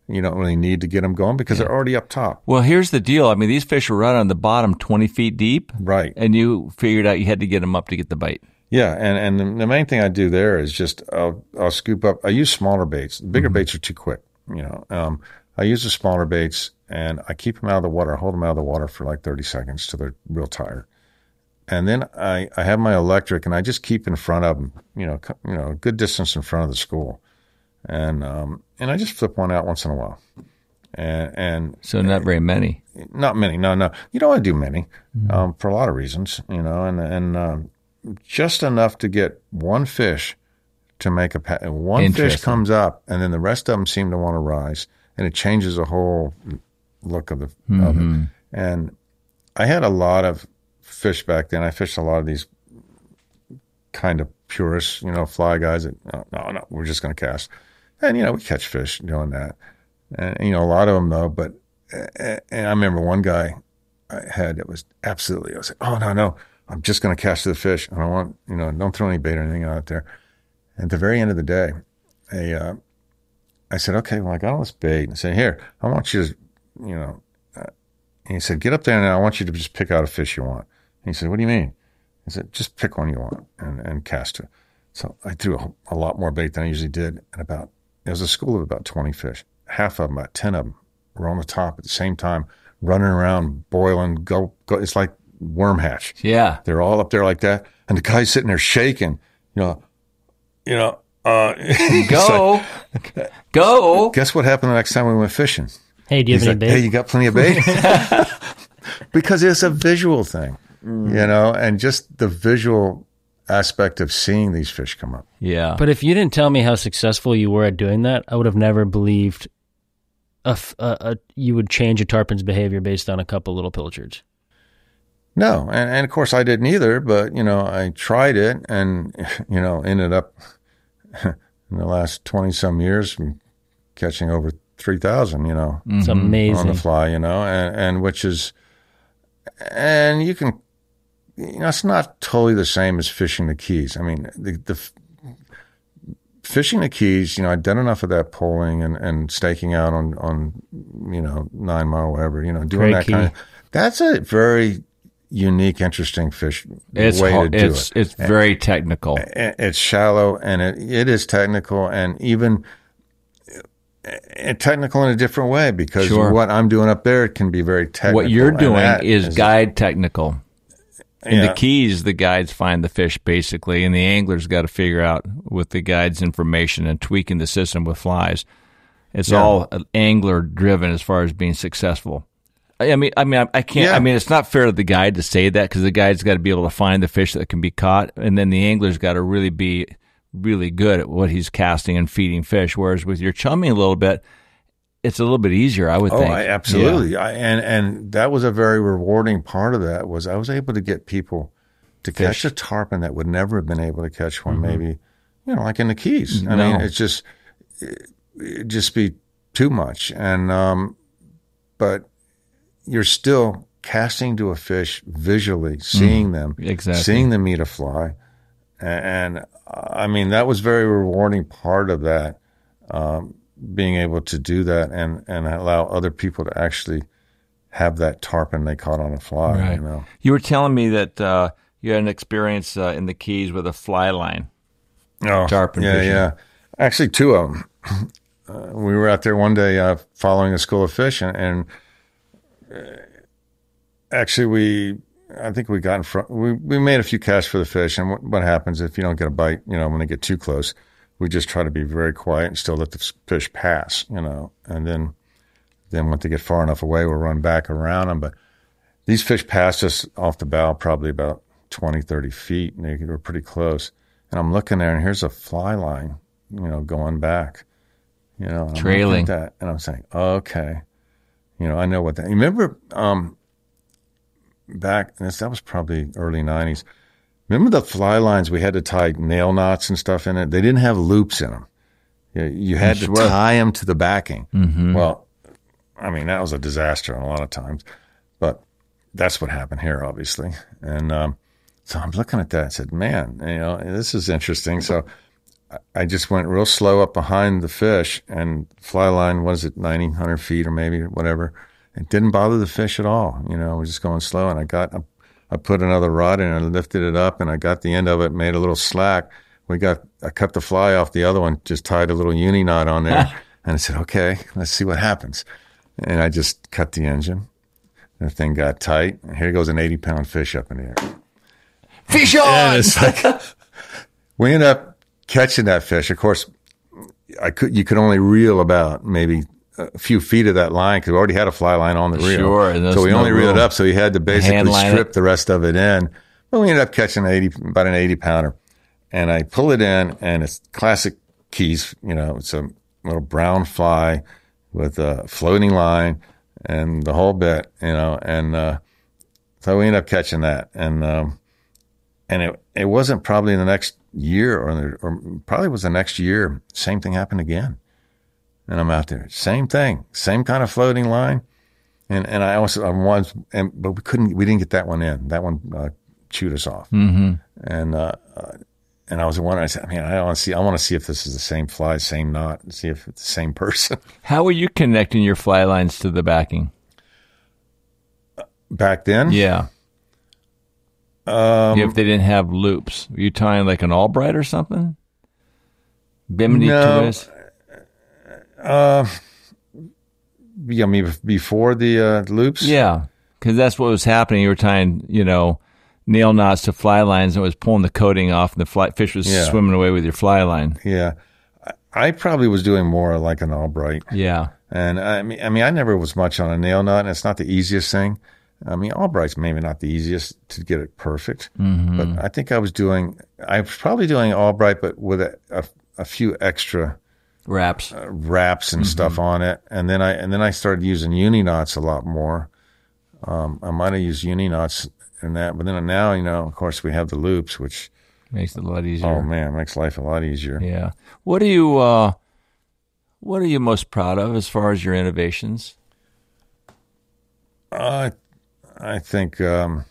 You don't really need to get them going because they're already up top. Well, here's the deal. I mean, these fish were right on the bottom 20 feet deep. Right. And you figured out you had to get them up to get the bite. Yeah, and the main thing I do there is just I'll scoop up. I use smaller baits. Bigger baits are too quick. I use the smaller baits, and I keep them out of the water. I hold them out of the water for like 30 seconds till they're real tired. And then I have my electric, and I just keep in front of them, a good distance in front of the school. And I just flip one out once in a while. And so not very many. Not many. No. You don't want to do many for a lot of reasons, and just enough to get one fish to make one fish comes up, and then the rest of them seem to want to rise, and it changes the whole look of it. And I had a lot of fish back then. I fished a lot of these kind of purists, fly guys that, no, we're just going to cast. And, we catch fish doing that. And, a lot of them, though, but and I remember one guy I had that was absolutely, I was like, oh, no, I'm just going to cast the fish. I don't want, don't throw any bait or anything out there. And at the very end of the day, I said, okay, well, I got all this bait. And I said, here, I want you to, and he said, get up there and I want you to just pick out a fish you want. And he said, what do you mean? I said, just pick one you want and cast it. So I threw a lot more bait than I usually did. And it was a school of about 20 fish. Half of them, about 10 of them, were on the top at the same time, running around, boiling, go. It's like worm hatch. Yeah. They're all up there like that. And the guy's sitting there shaking, Go. Go. Guess what happened the next time we went fishing? Hey, do you have any bait? Hey, you got plenty of bait? Because it's a visual thing, and just the visual aspect of seeing these fish come up. Yeah. But if you didn't tell me how successful you were at doing that, I would have never believed you would change a tarpon's behavior based on a couple little pilchards. No, and of course I didn't either, but, I tried it and, ended up in the last 20-some years catching over 3,000, It's amazing. on the fly, and which is, and you can, it's not totally the same as fishing the Keys. I mean, the fishing the Keys, I'd done enough of that poling and staking out on 9 Mile, whatever, doing Great that key. kind of, that's a very unique, interesting fish way to do it. It's very technical. It's shallow, and it is technical, and even technical in a different way, because what I'm doing up there can be very technical. What you're doing is guide technical. In the Keys, the guides find the fish basically, and the angler's got to figure out with the guide's information and tweaking the system with flies. It's all angler driven as far as being successful. I mean, I can't. Yeah. I mean, it's not fair to the guide to say that, because the guide's got to be able to find the fish that can be caught, and then the angler's got to really be really good at what he's casting and feeding fish. Whereas with your chumming a little bit, it's a little bit easier, I would think. Absolutely. Yeah. And that was a very rewarding part of that, was I was able to get people to catch a tarpon that would never have been able to catch one, maybe, like in the Keys. I mean, it'd just be too much. And, but you're still casting to a fish visually, seeing them, seeing them eat a fly. And I mean, that was a very rewarding part of that, being able to do that and allow other people to actually have that tarpon they caught on a fly. Right. You were telling me that you had an experience in the Keys with a fly line. Tarpon fishing. Yeah. Actually, 2 of them. We were out there one day following a school of fish, and actually I think we got in front. We made a few casts for the fish, and what happens if you don't get a bite? When they get too close, we just try to be very quiet and still let the fish pass. And then when they get far enough away, we'll run back around them. But these fish passed us off the bow, probably about 20, 30 feet, and they were pretty close. And I'm looking there, and here's a fly line, going back, and trailing that, and I'm saying, okay, I know what that. You remember? Back, that was probably early 90s. Remember the fly lines we had to tie nail knots and stuff in it? They didn't have loops in them. You had to tie them to the backing. Mm-hmm. Well, I mean, that was a disaster a lot of times. But that's what happened here, obviously. And so I'm looking at that and said, man, this is interesting. So I just went real slow up behind the fish, and fly line, what is it, 90, 100 feet or maybe whatever. It didn't bother the fish at all. You know, I was just going slow, and I put another rod in and I lifted it up, and I got the end of it, made a little slack. I cut the fly off the other one, just tied a little uni knot on there. And I said, okay, let's see what happens. And I just cut the engine. The thing got tight. And here goes an 80-pound fish up in the air. Fish on! And it's like, we ended up catching that fish. Of course, you could only reel about maybe a few feet of that line because we already had a fly line on the reel. Sure. So we only reeled it up, so we had to basically strip the rest of it in. But we ended up catching about an 80-pounder. And I pull it in, and it's classic Keys. You know, it's a little brown fly with a floating line and the whole bit, you know. And so we ended up catching that. And it wasn't probably the next year or probably was the next year, same thing happened again. And I'm out there, same thing, same kind of floating line. And but we didn't get that one in. That one chewed us off. Mm-hmm. And I was wondering, I said, man, I want to see if this is the same fly, same knot, and see if it's the same person. How were you connecting your fly lines to the backing? Back then? Yeah. If they didn't have loops, were you tying like an Albright or something? Bimini twist? Yeah, before the loops? Yeah, because that's what was happening. You were tying, nail knots to fly lines, and it was pulling the coating off, and the fish was swimming away with your fly line. Yeah. I probably was doing more like an Albright. Yeah. And I mean, I never was much on a nail knot, and it's not the easiest thing. I mean, Albright's maybe not the easiest to get it perfect, but I think I was probably doing Albright, but with a few extra wraps and stuff on it. And then I started using uni knots a lot more. I might have used uni knots in that, but then now, of course, we have the loops, which makes it a lot easier. Oh man, it makes life a lot easier. Yeah. What are you most proud of as far as your innovations? I think,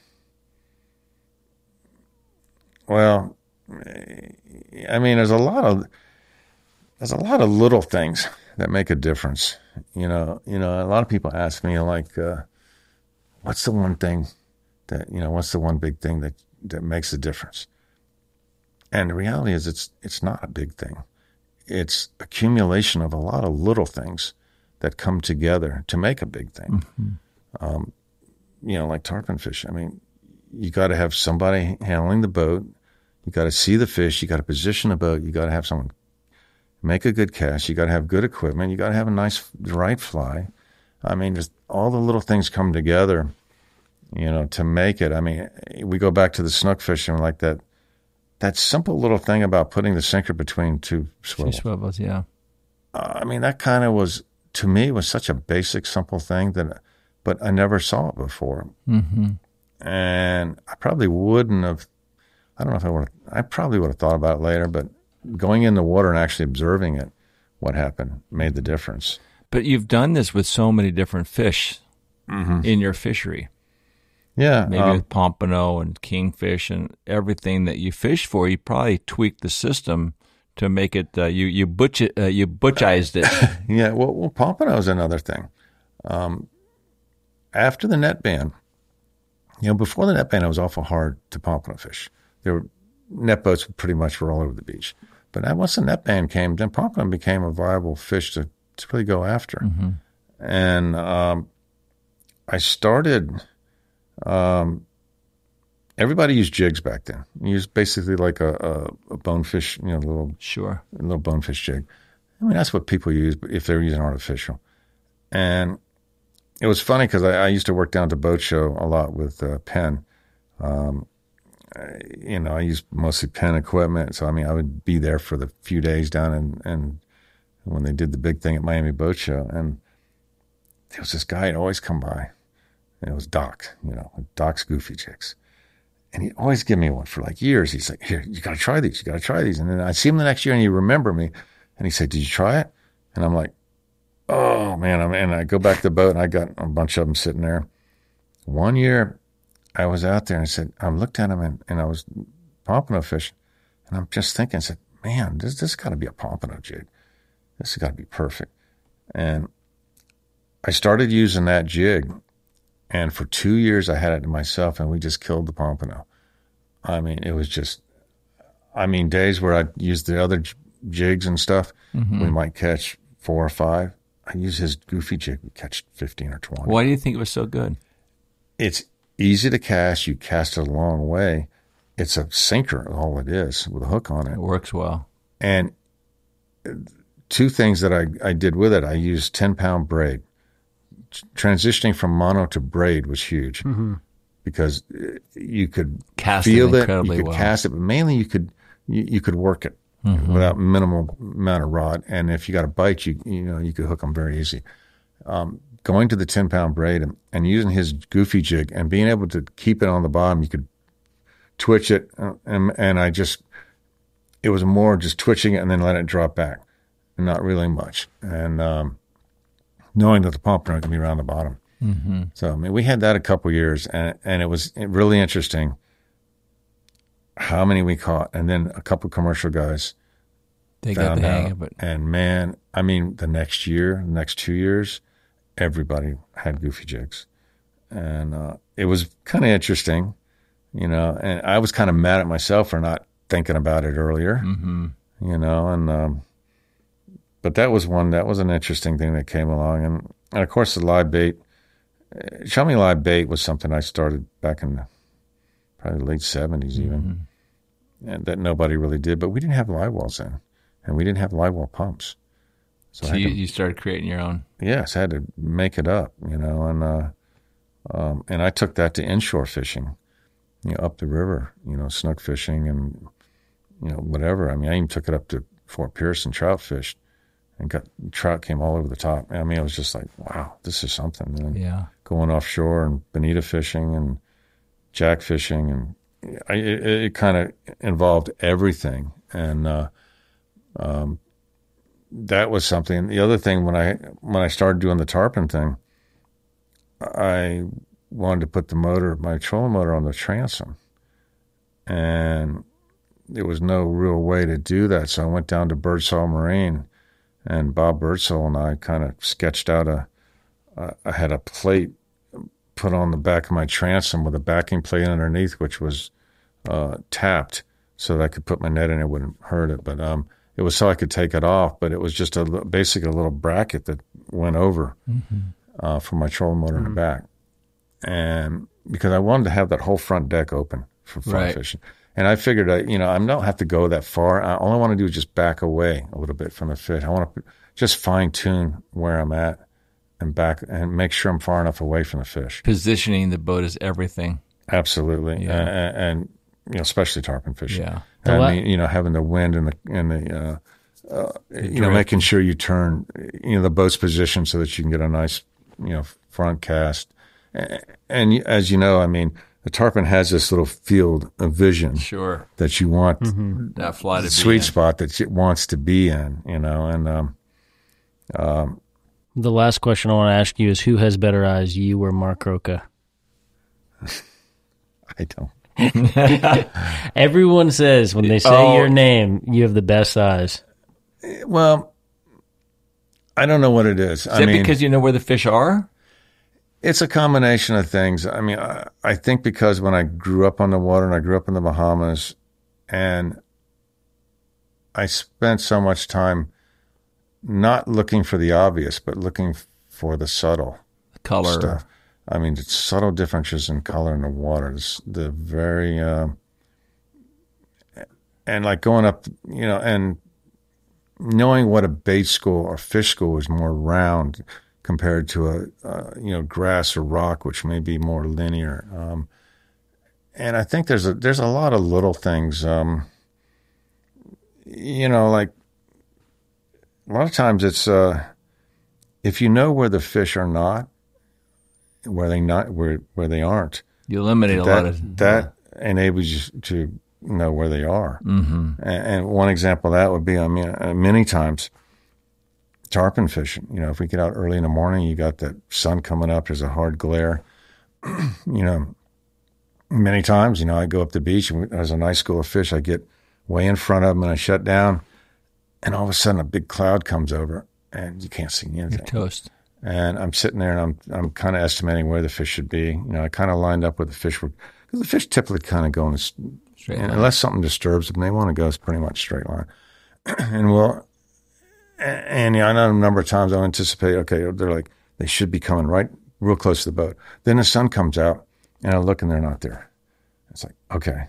well, I mean, there's a lot of little things that make a difference. A lot of people ask me like, what's the one thing that, what's the one big thing that makes a difference? And the reality is it's not a big thing. It's accumulation of a lot of little things that come together to make a big thing. Mm-hmm. Like tarpon fish. I mean, you got to have somebody handling the boat. You got to see the fish. You got to position the boat. You got to have someone make a good cast. You got to have good equipment. You got to have the right fly. I mean, just all the little things come together, to make it. I mean, we go back to the snook fishing, like that simple little thing about putting the sinker between two swivels. Two swivels, yeah. I mean, that kind of was, to me, was such a basic, simple thing but I never saw it before. Mm-hmm. And I probably wouldn't have, I probably would have thought about it later, but going in the water and actually observing it, what happened, made the difference. But you've done this with so many different fish in your fishery. Yeah. Maybe with pompano and kingfish and everything that you fish for, you probably tweaked the system to make it, you butchized it. Yeah, well, pompano is another thing. After the net ban, before the net ban, it was awful hard to pompano fish. Net boats pretty much were all over the beach. But once the net ban came, then pompano became a viable fish to really go after. Mm-hmm. And I started, everybody used jigs back then. You used basically like a bonefish, little bonefish jig. I mean, that's what people use if they're using artificial. And it was funny because I used to work down at the boat show a lot with Penn. I used mostly Penn equipment. So, I mean, I would be there for the few days down and when they did the big thing at Miami Boat Show. And there was this guy who'd always come by. And it was Doc, Doc's Goofy Jigs. And he'd always give me one for like years. He's like, here, you got to try these. You got to try these. And then I'd see him the next year and he'd remember me. And he'd say, did you try it? And I'm like, oh, man. And I go back to the boat and I got a bunch of them sitting there. One year I was out there and I looked at him and I was pompano fishing. And I'm just thinking, I said, man, this got to be a pompano jig. This has got to be perfect. And I started using that jig, and for 2 years I had it to myself, and we just killed the pompano. I mean, it was just, days where I'd use the other jigs and stuff, we might catch 4 or 5. I use his goofy jig, we catch 15 or 20. Why do you think it was so good? It's easy to cast. You cast it a long way. It's a sinker, all it is, with a hook on it. It works well. And 2 things that I did with it, I used 10-pound braid. Transitioning from mono to braid was huge because you could feel it, you could cast it, but mainly you could work it without minimal amount of rod. And if you got a bite, you could hook them very easy. Going to the 10-pound braid and using his goofy jig and being able to keep it on the bottom, you could twitch it, and it was more just twitching it and then let it drop back, and not really much. And knowing that the pompano can be around the bottom. So, we had that a couple years, and it was really interesting how many we caught. And then a couple commercial guys got the hang of it. And man, the next 2 years, everybody had goofy jigs. And it was kind of interesting, and I was kind of mad at myself for not thinking about it earlier, but that was an interesting thing that came along. And of course, the live bait, show me live bait was something I started back in probably the late 70s even, and that nobody really did, but we didn't have live wells then, and we didn't have live well pumps. So you started creating your own? Yes, I had to make it up, and I took that to inshore fishing, up the river, snook fishing and, whatever. I even took it up to Fort Pierce and trout fished, and trout came all over the top. It was just like, wow, this is something. And going offshore and bonita fishing and jack fishing, and it kind of involved everything. And that was something. The other thing, when I started doing the tarpon thing, I wanted to put my trolling motor on the transom, and there was no real way to do that. So I went down to Birdsall Marine, and Bob Birdsall and I kind of sketched out I had a plate put on the back of my transom with a backing plate underneath, which was tapped so that I could put my net in. It wouldn't hurt it, but it was so I could take it off. But it was just basically a little bracket that went over for my trolling motor in the back. And because I wanted to have that whole front deck open for fly fishing. And I figured, I don't have to go that far. All I want to do is just back away a little bit from the fish. I want to just fine tune where I'm at and back and make sure I'm far enough away from the fish. Positioning the boat is everything. Absolutely. Yeah. And especially tarpon fishing. Yeah. Having the wind and the making sure you turn, the boat's position so that you can get a nice, front cast. And as you know, the tarpon has this little field of vision that you want, that fly to be sweet spot that it wants to be in, and the last question I want to ask you is, who has better eyes, you or Mark Roca? I don't. Everyone says when they say your name, you have the best eyes. Well, I don't know what it is. Is it because you know where the fish are? It's a combination of things. I think because when I grew up on the water and I grew up in the Bahamas, and I spent so much time not looking for the obvious, but looking for the subtle color stuff. It's subtle differences in color in the water. It's the very, and like going up, and knowing what a bait school or fish school is more round compared to a grass or rock, which may be more linear. And I think there's a lot of little things, like a lot of times it's if you know where the fish are not, where they aren't, you eliminate a lot of that enables you to know where they are. And one example of that would be, many times tarpon fishing. If we get out early in the morning, you got the sun coming up, there's a hard glare. Many times, I go up the beach and there's a nice school of fish. I get way in front of them, and I shut down, and all of a sudden a big cloud comes over, and you can't see anything. You're toast. And I'm sitting there, and I'm kind of estimating where the fish should be. You know, I kind of lined up where the fish were, because the fish typically kind of go in Straight line. unless something disturbs them, they want to go pretty much straight line. And yeah, I know a number of times I anticipate, okay, they're like, they should be coming right real close to the boat. Then the sun comes out, and I look, and they're not there. It's like, okay,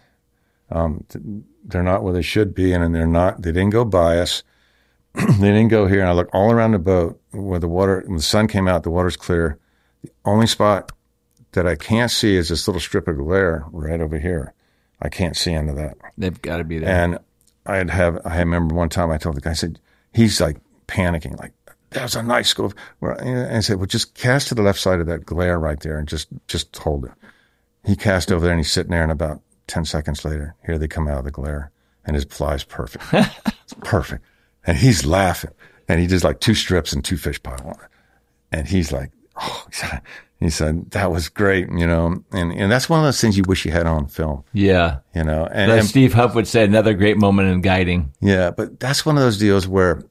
they're not where they should be, and they're not. They didn't go by us. They didn't go here. And I look all around the boat where when the sun came out, the water's clear. The only spot that I can't see is this little strip of glare right over here. I can't see into that. They've got to be there. And I remember one time I told the guy, I said, he's like panicking, like, that was a nice scope. And I said, well, just cast to the left side of that glare right there and just hold it. He cast over there, and he's sitting there, and about 10 seconds later, here they come out of the glare, and his fly's perfect. It's perfect. And he's laughing, and he does like 2 strips and 2 fish pile on it. And he's like, oh, he said, that was great, you know. And that's one of those things you wish you had on film. Yeah. You know. And Steve Huff would say, another great moment in guiding. Yeah, but that's one of those deals where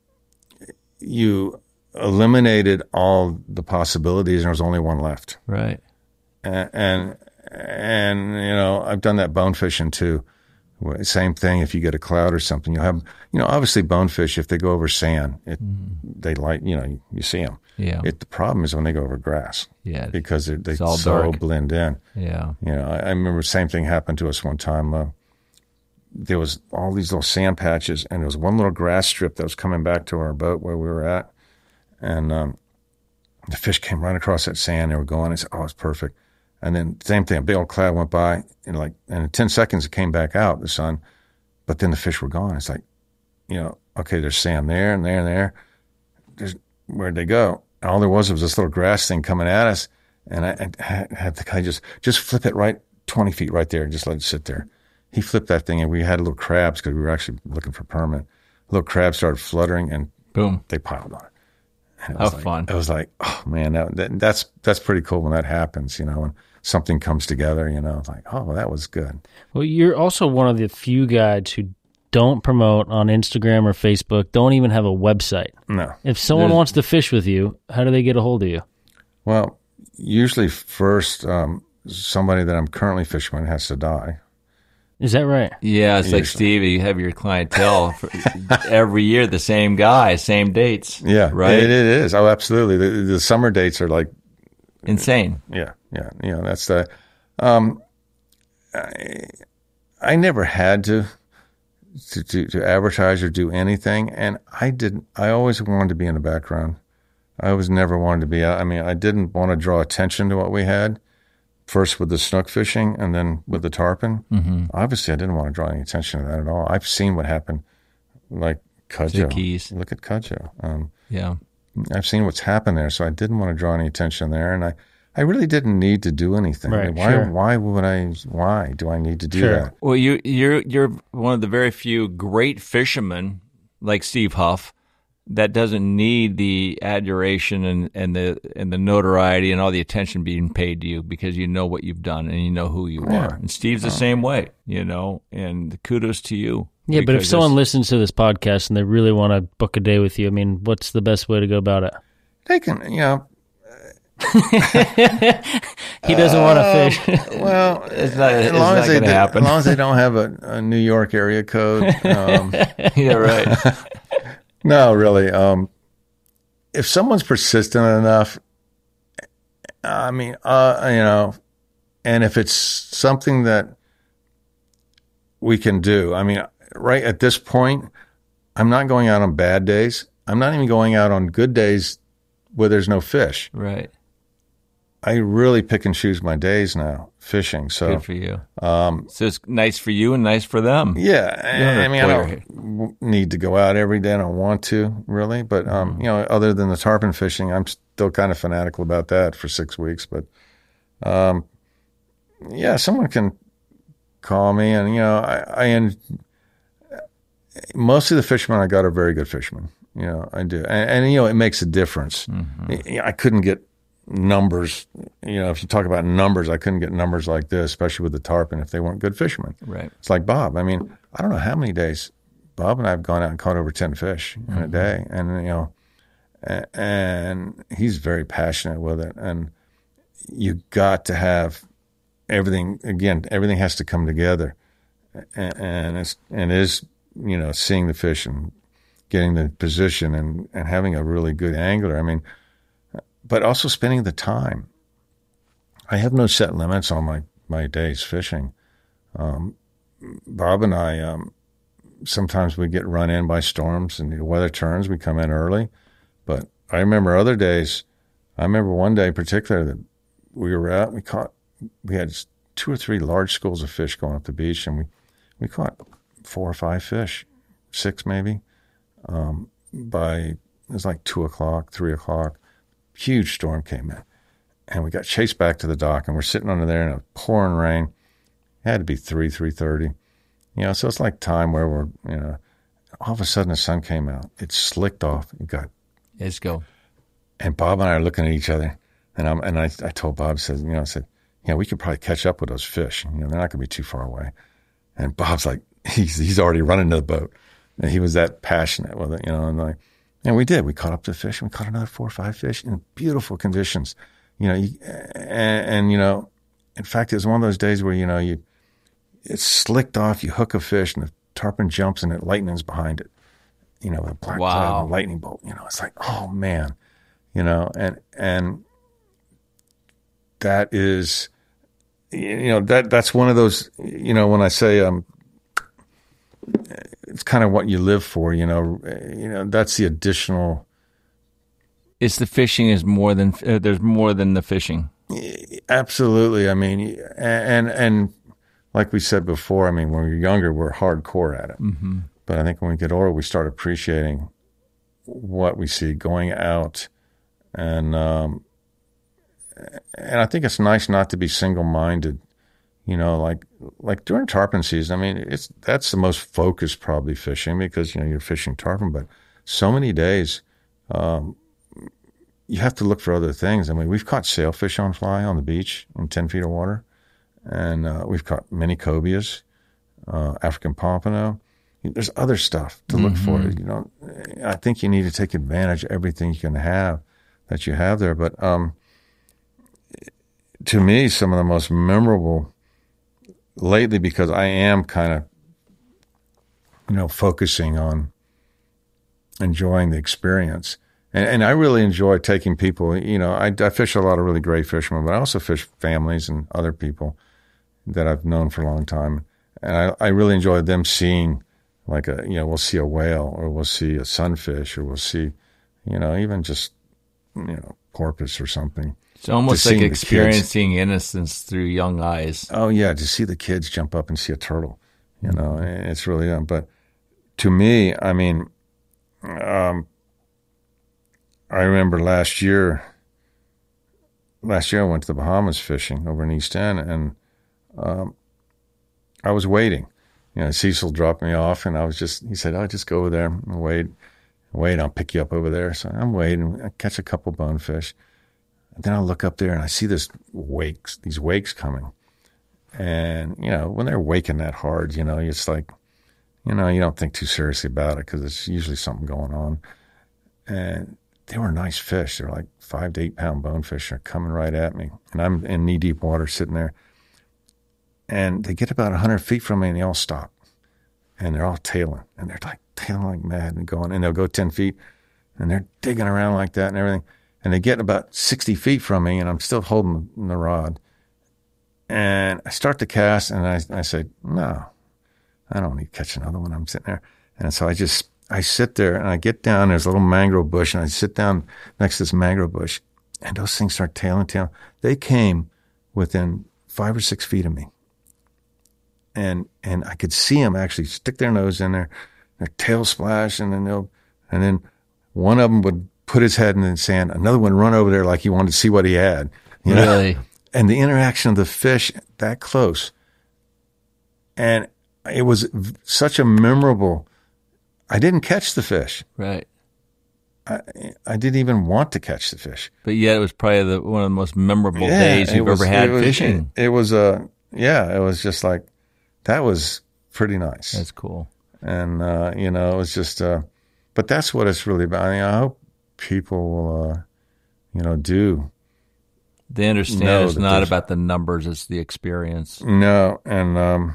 you eliminated all the possibilities, and there was only one left. Right. And you know, I've done that bone fishing too. Same thing. If you get a cloud or something, you'll have, you know, obviously bonefish, if they go over sand, they like, you know, you see them. Yeah. The problem is when they go over grass. Yeah. Because they all so dark. blend in. Yeah. You know, I remember the same thing happened to us one time. There was all these little sand patches, and there was one little grass strip that was coming back to our boat where we were at. And the fish came right across that sand. They were going. I said, oh, it's perfect. And then same thing, a big old cloud went by, and in 10 seconds it came back out, the sun, but then the fish were gone. It's like, you know, okay, there's sand there and there and there. Where'd they go? And all there was this little grass thing coming at us, and I had the guy just flip it right 20 feet right there and just let it sit there. He flipped that thing, and we had little crabs because we were actually looking for permit. Little crabs started fluttering, and boom, they piled on it. How fun. It was like, oh man, that's pretty cool when that happens, you know, when something comes together, you know, it's like, oh, well, that was good. Well, you're also one of the few guides who don't promote on Instagram or Facebook, don't even have a website. No. If someone wants to fish with you, how do they get a hold of you? Well, usually first, somebody that I'm currently fishing with has to die. Is that right? Yeah, it's like Steve, you have your clientele for every year, the same guy, same dates. Yeah, right. It is. Oh, absolutely. The summer dates are like insane. Yeah. You know, that's the. I never had to advertise or do anything, and I didn't. I always wanted to be in the background. I always never wanted to be. I mean, I didn't want to draw attention to what we had. First with the snook fishing, and then with the tarpon. Mm-hmm. Obviously, I didn't want to draw any attention to that at all. I've seen what happened, like Cudjoe. Keys. Look at Cudjoe. Yeah, I've seen what's happened there, so I didn't want to draw any attention there, and I really didn't need to do anything. Right, I mean, sure. Why do I need to do that? Well, you're one of the very few great fishermen like Steve Huff that doesn't need the adoration and the notoriety and all the attention being paid to you, because you know what you've done and you know who you are. And Steve's the same way, you know, and kudos to you. Yeah, but if someone listens to this podcast and they really want to book a day with you, I mean, what's the best way to go about it? They can, you know. He doesn't want to fish. Well, it's not going to happen. As long as they don't have a New York area code. Yeah, right. No, really. If someone's persistent enough, I mean, you know, and if it's something that we can do, I mean, right at this point, I'm not going out on bad days. I'm not even going out on good days where there's no fish. Right. I really pick and choose my days now fishing. So good for you. So it's nice for you and nice for them. Yeah, I mean, I don't need to go out every day. I don't want to really, but you know, other than the tarpon fishing, I'm still kind of fanatical about that for 6 weeks. But yeah, someone can call me, and you know, most of the fishermen I got are very good fishermen. You know, I do, and you know, it makes a difference. Mm-hmm. I couldn't get numbers, you know, if you talk about numbers, I couldn't get numbers like this, especially with the tarpon, if they weren't good fishermen. Right. It's like Bob. I mean, I don't know how many days Bob and I have gone out and caught over 10 fish in a day. And, and he's very passionate with it. And you got to have everything, again, everything has to come together. And it is, seeing the fish and getting the position and having a really good angler. I mean, but also spending the time. I have no set limits on my days fishing. Bob and I, sometimes we get run in by storms and the weather turns, we come in early. But I remember other days, I remember one day in particular that we were out, we had 2 or 3 large schools of fish going up the beach, and we caught 4 or 5 fish, 6 maybe, it was like 2 o'clock, 3 o'clock. Huge storm came in, and we got chased back to the dock, and we're sitting under there in a pouring rain. It had to be 3:30. So it's like time where we're, all of a sudden the sun came out. It slicked off. Let's go. And Bob and I are looking at each other, and I told Bob, I said, we could probably catch up with those fish. They're not going to be too far away. And Bob's like, he's already running to the boat. And he was that passionate with it, and we did. We caught up to fish, and we caught another 4 or 5 fish in beautiful conditions. In fact, it was one of those days where, it's slicked off, you hook a fish, and the tarpon jumps, and it lightning's behind it. With a black cloud and a lightning bolt. It's like, oh, man. And that is, that's one of those, when I say it's kind of what you live for, that's the additional. It's the fishing is more than, there's more than the fishing. Absolutely. I mean, and like we said before, I mean, when we're younger, we're hardcore at it. Mm-hmm. But I think when we get older, we start appreciating what we see going out. And I think it's nice not to be single-minded, like during tarpon season. I mean, that's the most focused probably fishing because, you're fishing tarpon. But so many days, you have to look for other things. I mean, we've caught sailfish on fly on the beach in 10 feet of water. And we've caught many cobias, African pompano. There's other stuff to look for. I think you need to take advantage of everything you can have that you have there. But to me, some of the most memorable lately, because I am kind of, focusing on enjoying the experience. And I really enjoy taking people, I fish a lot of really great fishermen, but I also fish families and other people that I've known for a long time. And I really enjoy them seeing, like we'll see a whale, or we'll see a sunfish, or we'll see, even just, porpoise or something. It's almost like experiencing innocence through young eyes. Oh, yeah, to see the kids jump up and see a turtle, it's really them. But to me, I mean, I remember last year I went to the Bahamas fishing over in East End, and I was waiting. Cecil dropped me off, and he said, "Oh, just go over there and wait, I'll pick you up over there." So I'm waiting. I catch a couple bonefish. And then I look up there, and I see these wakes coming. And, when they're waking that hard, it's like, you don't think too seriously about it because it's usually something going on. And they were nice fish. They're like 5 to 8 pound bonefish. They're coming right at me. And I'm in knee-deep water sitting there. And they get about 100 feet from me, and they all stop. And they're all tailing. And they're like tailing like mad and going. And they'll go 10 feet, and they're digging around like that and everything. And they get about 60 feet from me, and I'm still holding the rod. And I start to cast, and I say, no, I don't need to catch another one. I'm sitting there. And so I sit there, and I get down. There's a little mangrove bush, and I sit down next to this mangrove bush, and those things start tailing. They came within 5 or 6 feet of me. And I could see them actually stick their nose in there, their tail splash, and then one of them would put his head in the sand. Another one run over there like he wanted to see what he had. Really? And the interaction of the fish that close. And it was such a memorable. I didn't catch the fish. Right. I didn't even want to catch the fish. But yet it was probably one of the most memorable days you've ever had fishing. It was just like, that was pretty nice. That's cool. And, it was just, but that's what it's really about. I mean, I hope people will, do. They understand it's not about the numbers, it's the experience. No, and,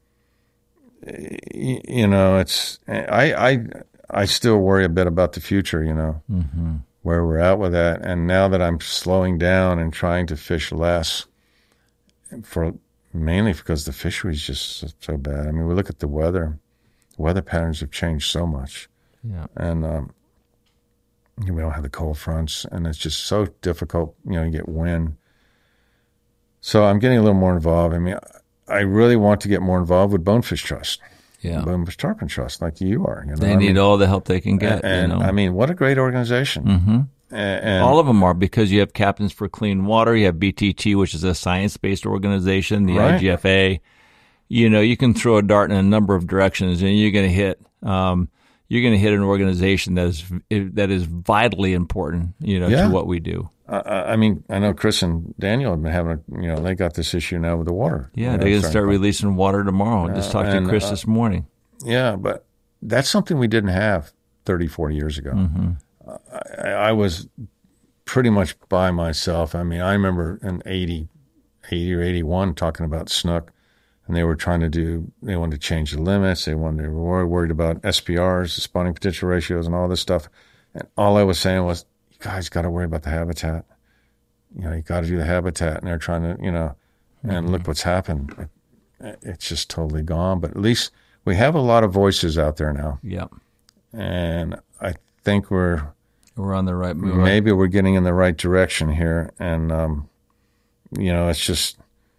it's, I still worry a bit about the future, Mm-hmm. where we're at with that. And now that I'm slowing down and trying to fish less, mainly because the fishery is just so bad. I mean, we look at the weather. Weather patterns have changed so much. Yeah. And we don't have the cold fronts, and it's just so difficult, you get wind. So I'm getting a little more involved. I mean, I really want to get more involved with Bonefish Trust. Yeah. Bonefish Tarpon Trust, like you are. They need all the help they can get. And I mean, what a great organization. Mm-hmm. And all of them are, because you have Captains for Clean Water, you have BTT, which is a science-based organization, the right. IGFA. You can throw a dart in a number of directions, and you're going to hit. You're going to hit an organization that is vitally important, to what we do. I mean, I know Chris and Daniel have been having they got this issue now with the water. Yeah, they're going to start releasing water tomorrow. I just talked to Chris this morning. Yeah, but that's something we didn't have 30, 40 years ago. Mm-hmm. I was pretty much by myself. I mean, I remember in 80 or 81 talking about snook, and they wanted to change the limits. They were worried about SPRs, the spawning potential ratios, and all this stuff. And all I was saying was, you guys got to worry about the habitat. You got to do the habitat. And they're trying to, mm-hmm. and look what's happened. It's just totally gone. But at least we have a lot of voices out there now. Yep. And I think we're on the right move. Maybe we're getting in the right direction here. And, it's just,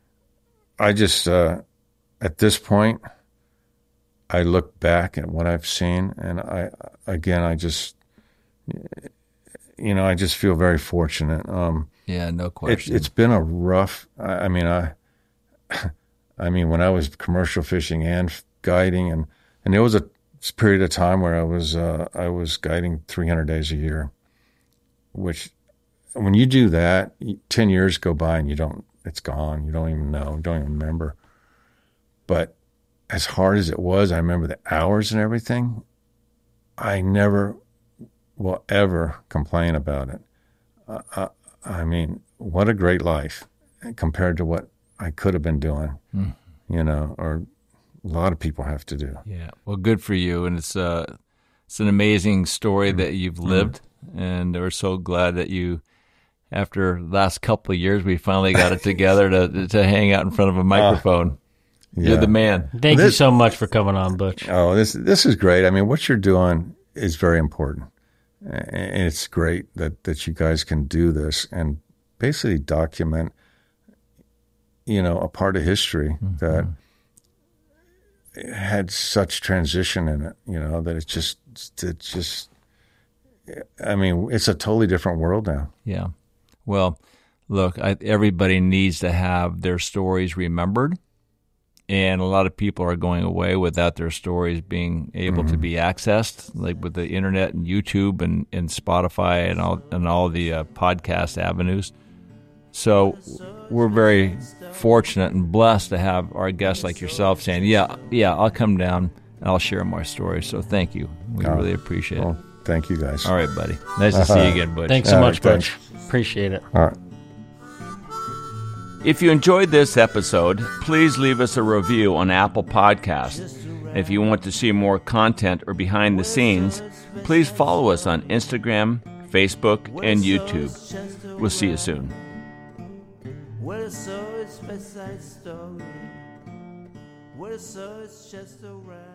at this point, I look back at what I've seen, and I just feel very fortunate. Yeah, no question. It's been a rough. I mean, when I was commercial fishing and guiding, and there was a period of time where I was guiding 300 days a year, which when you do that, 10 years go by and it's gone. You don't even know, don't even remember. But as hard as it was, I remember the hours and everything. I never will ever complain about it. I mean, what a great life compared to what I could have been doing, or a lot of people have to do. Yeah. Well, good for you. And it's an amazing story that you've lived. And we're so glad that you, after the last couple of years, we finally got it together to hang out in front of a microphone. Yeah. You're the man. Thank you so much for coming on, Butch. Oh, this is great. I mean, what you're doing is very important. And it's great that you guys can do this and basically document, a part of history that had such transition in it, that it just, I mean, it's a totally different world now. Yeah. Well, look, everybody needs to have their stories remembered. And a lot of people are going away without their stories being able to be accessed, like with the internet and YouTube and Spotify and all the podcast avenues. So we're very fortunate and blessed to have our guests like yourself saying, yeah, I'll come down and I'll share my story. So thank you. We really appreciate it. Thank you, guys. All right, buddy. Nice to see you again, Butch. Thanks so much, Butch. Appreciate it. All right. If you enjoyed this episode, please leave us a review on Apple Podcasts. If you want to see more content or behind the scenes, please follow us on Instagram, Facebook, and YouTube. We'll see you soon. Well, so it's West Side Story. Well, so it's just a ride.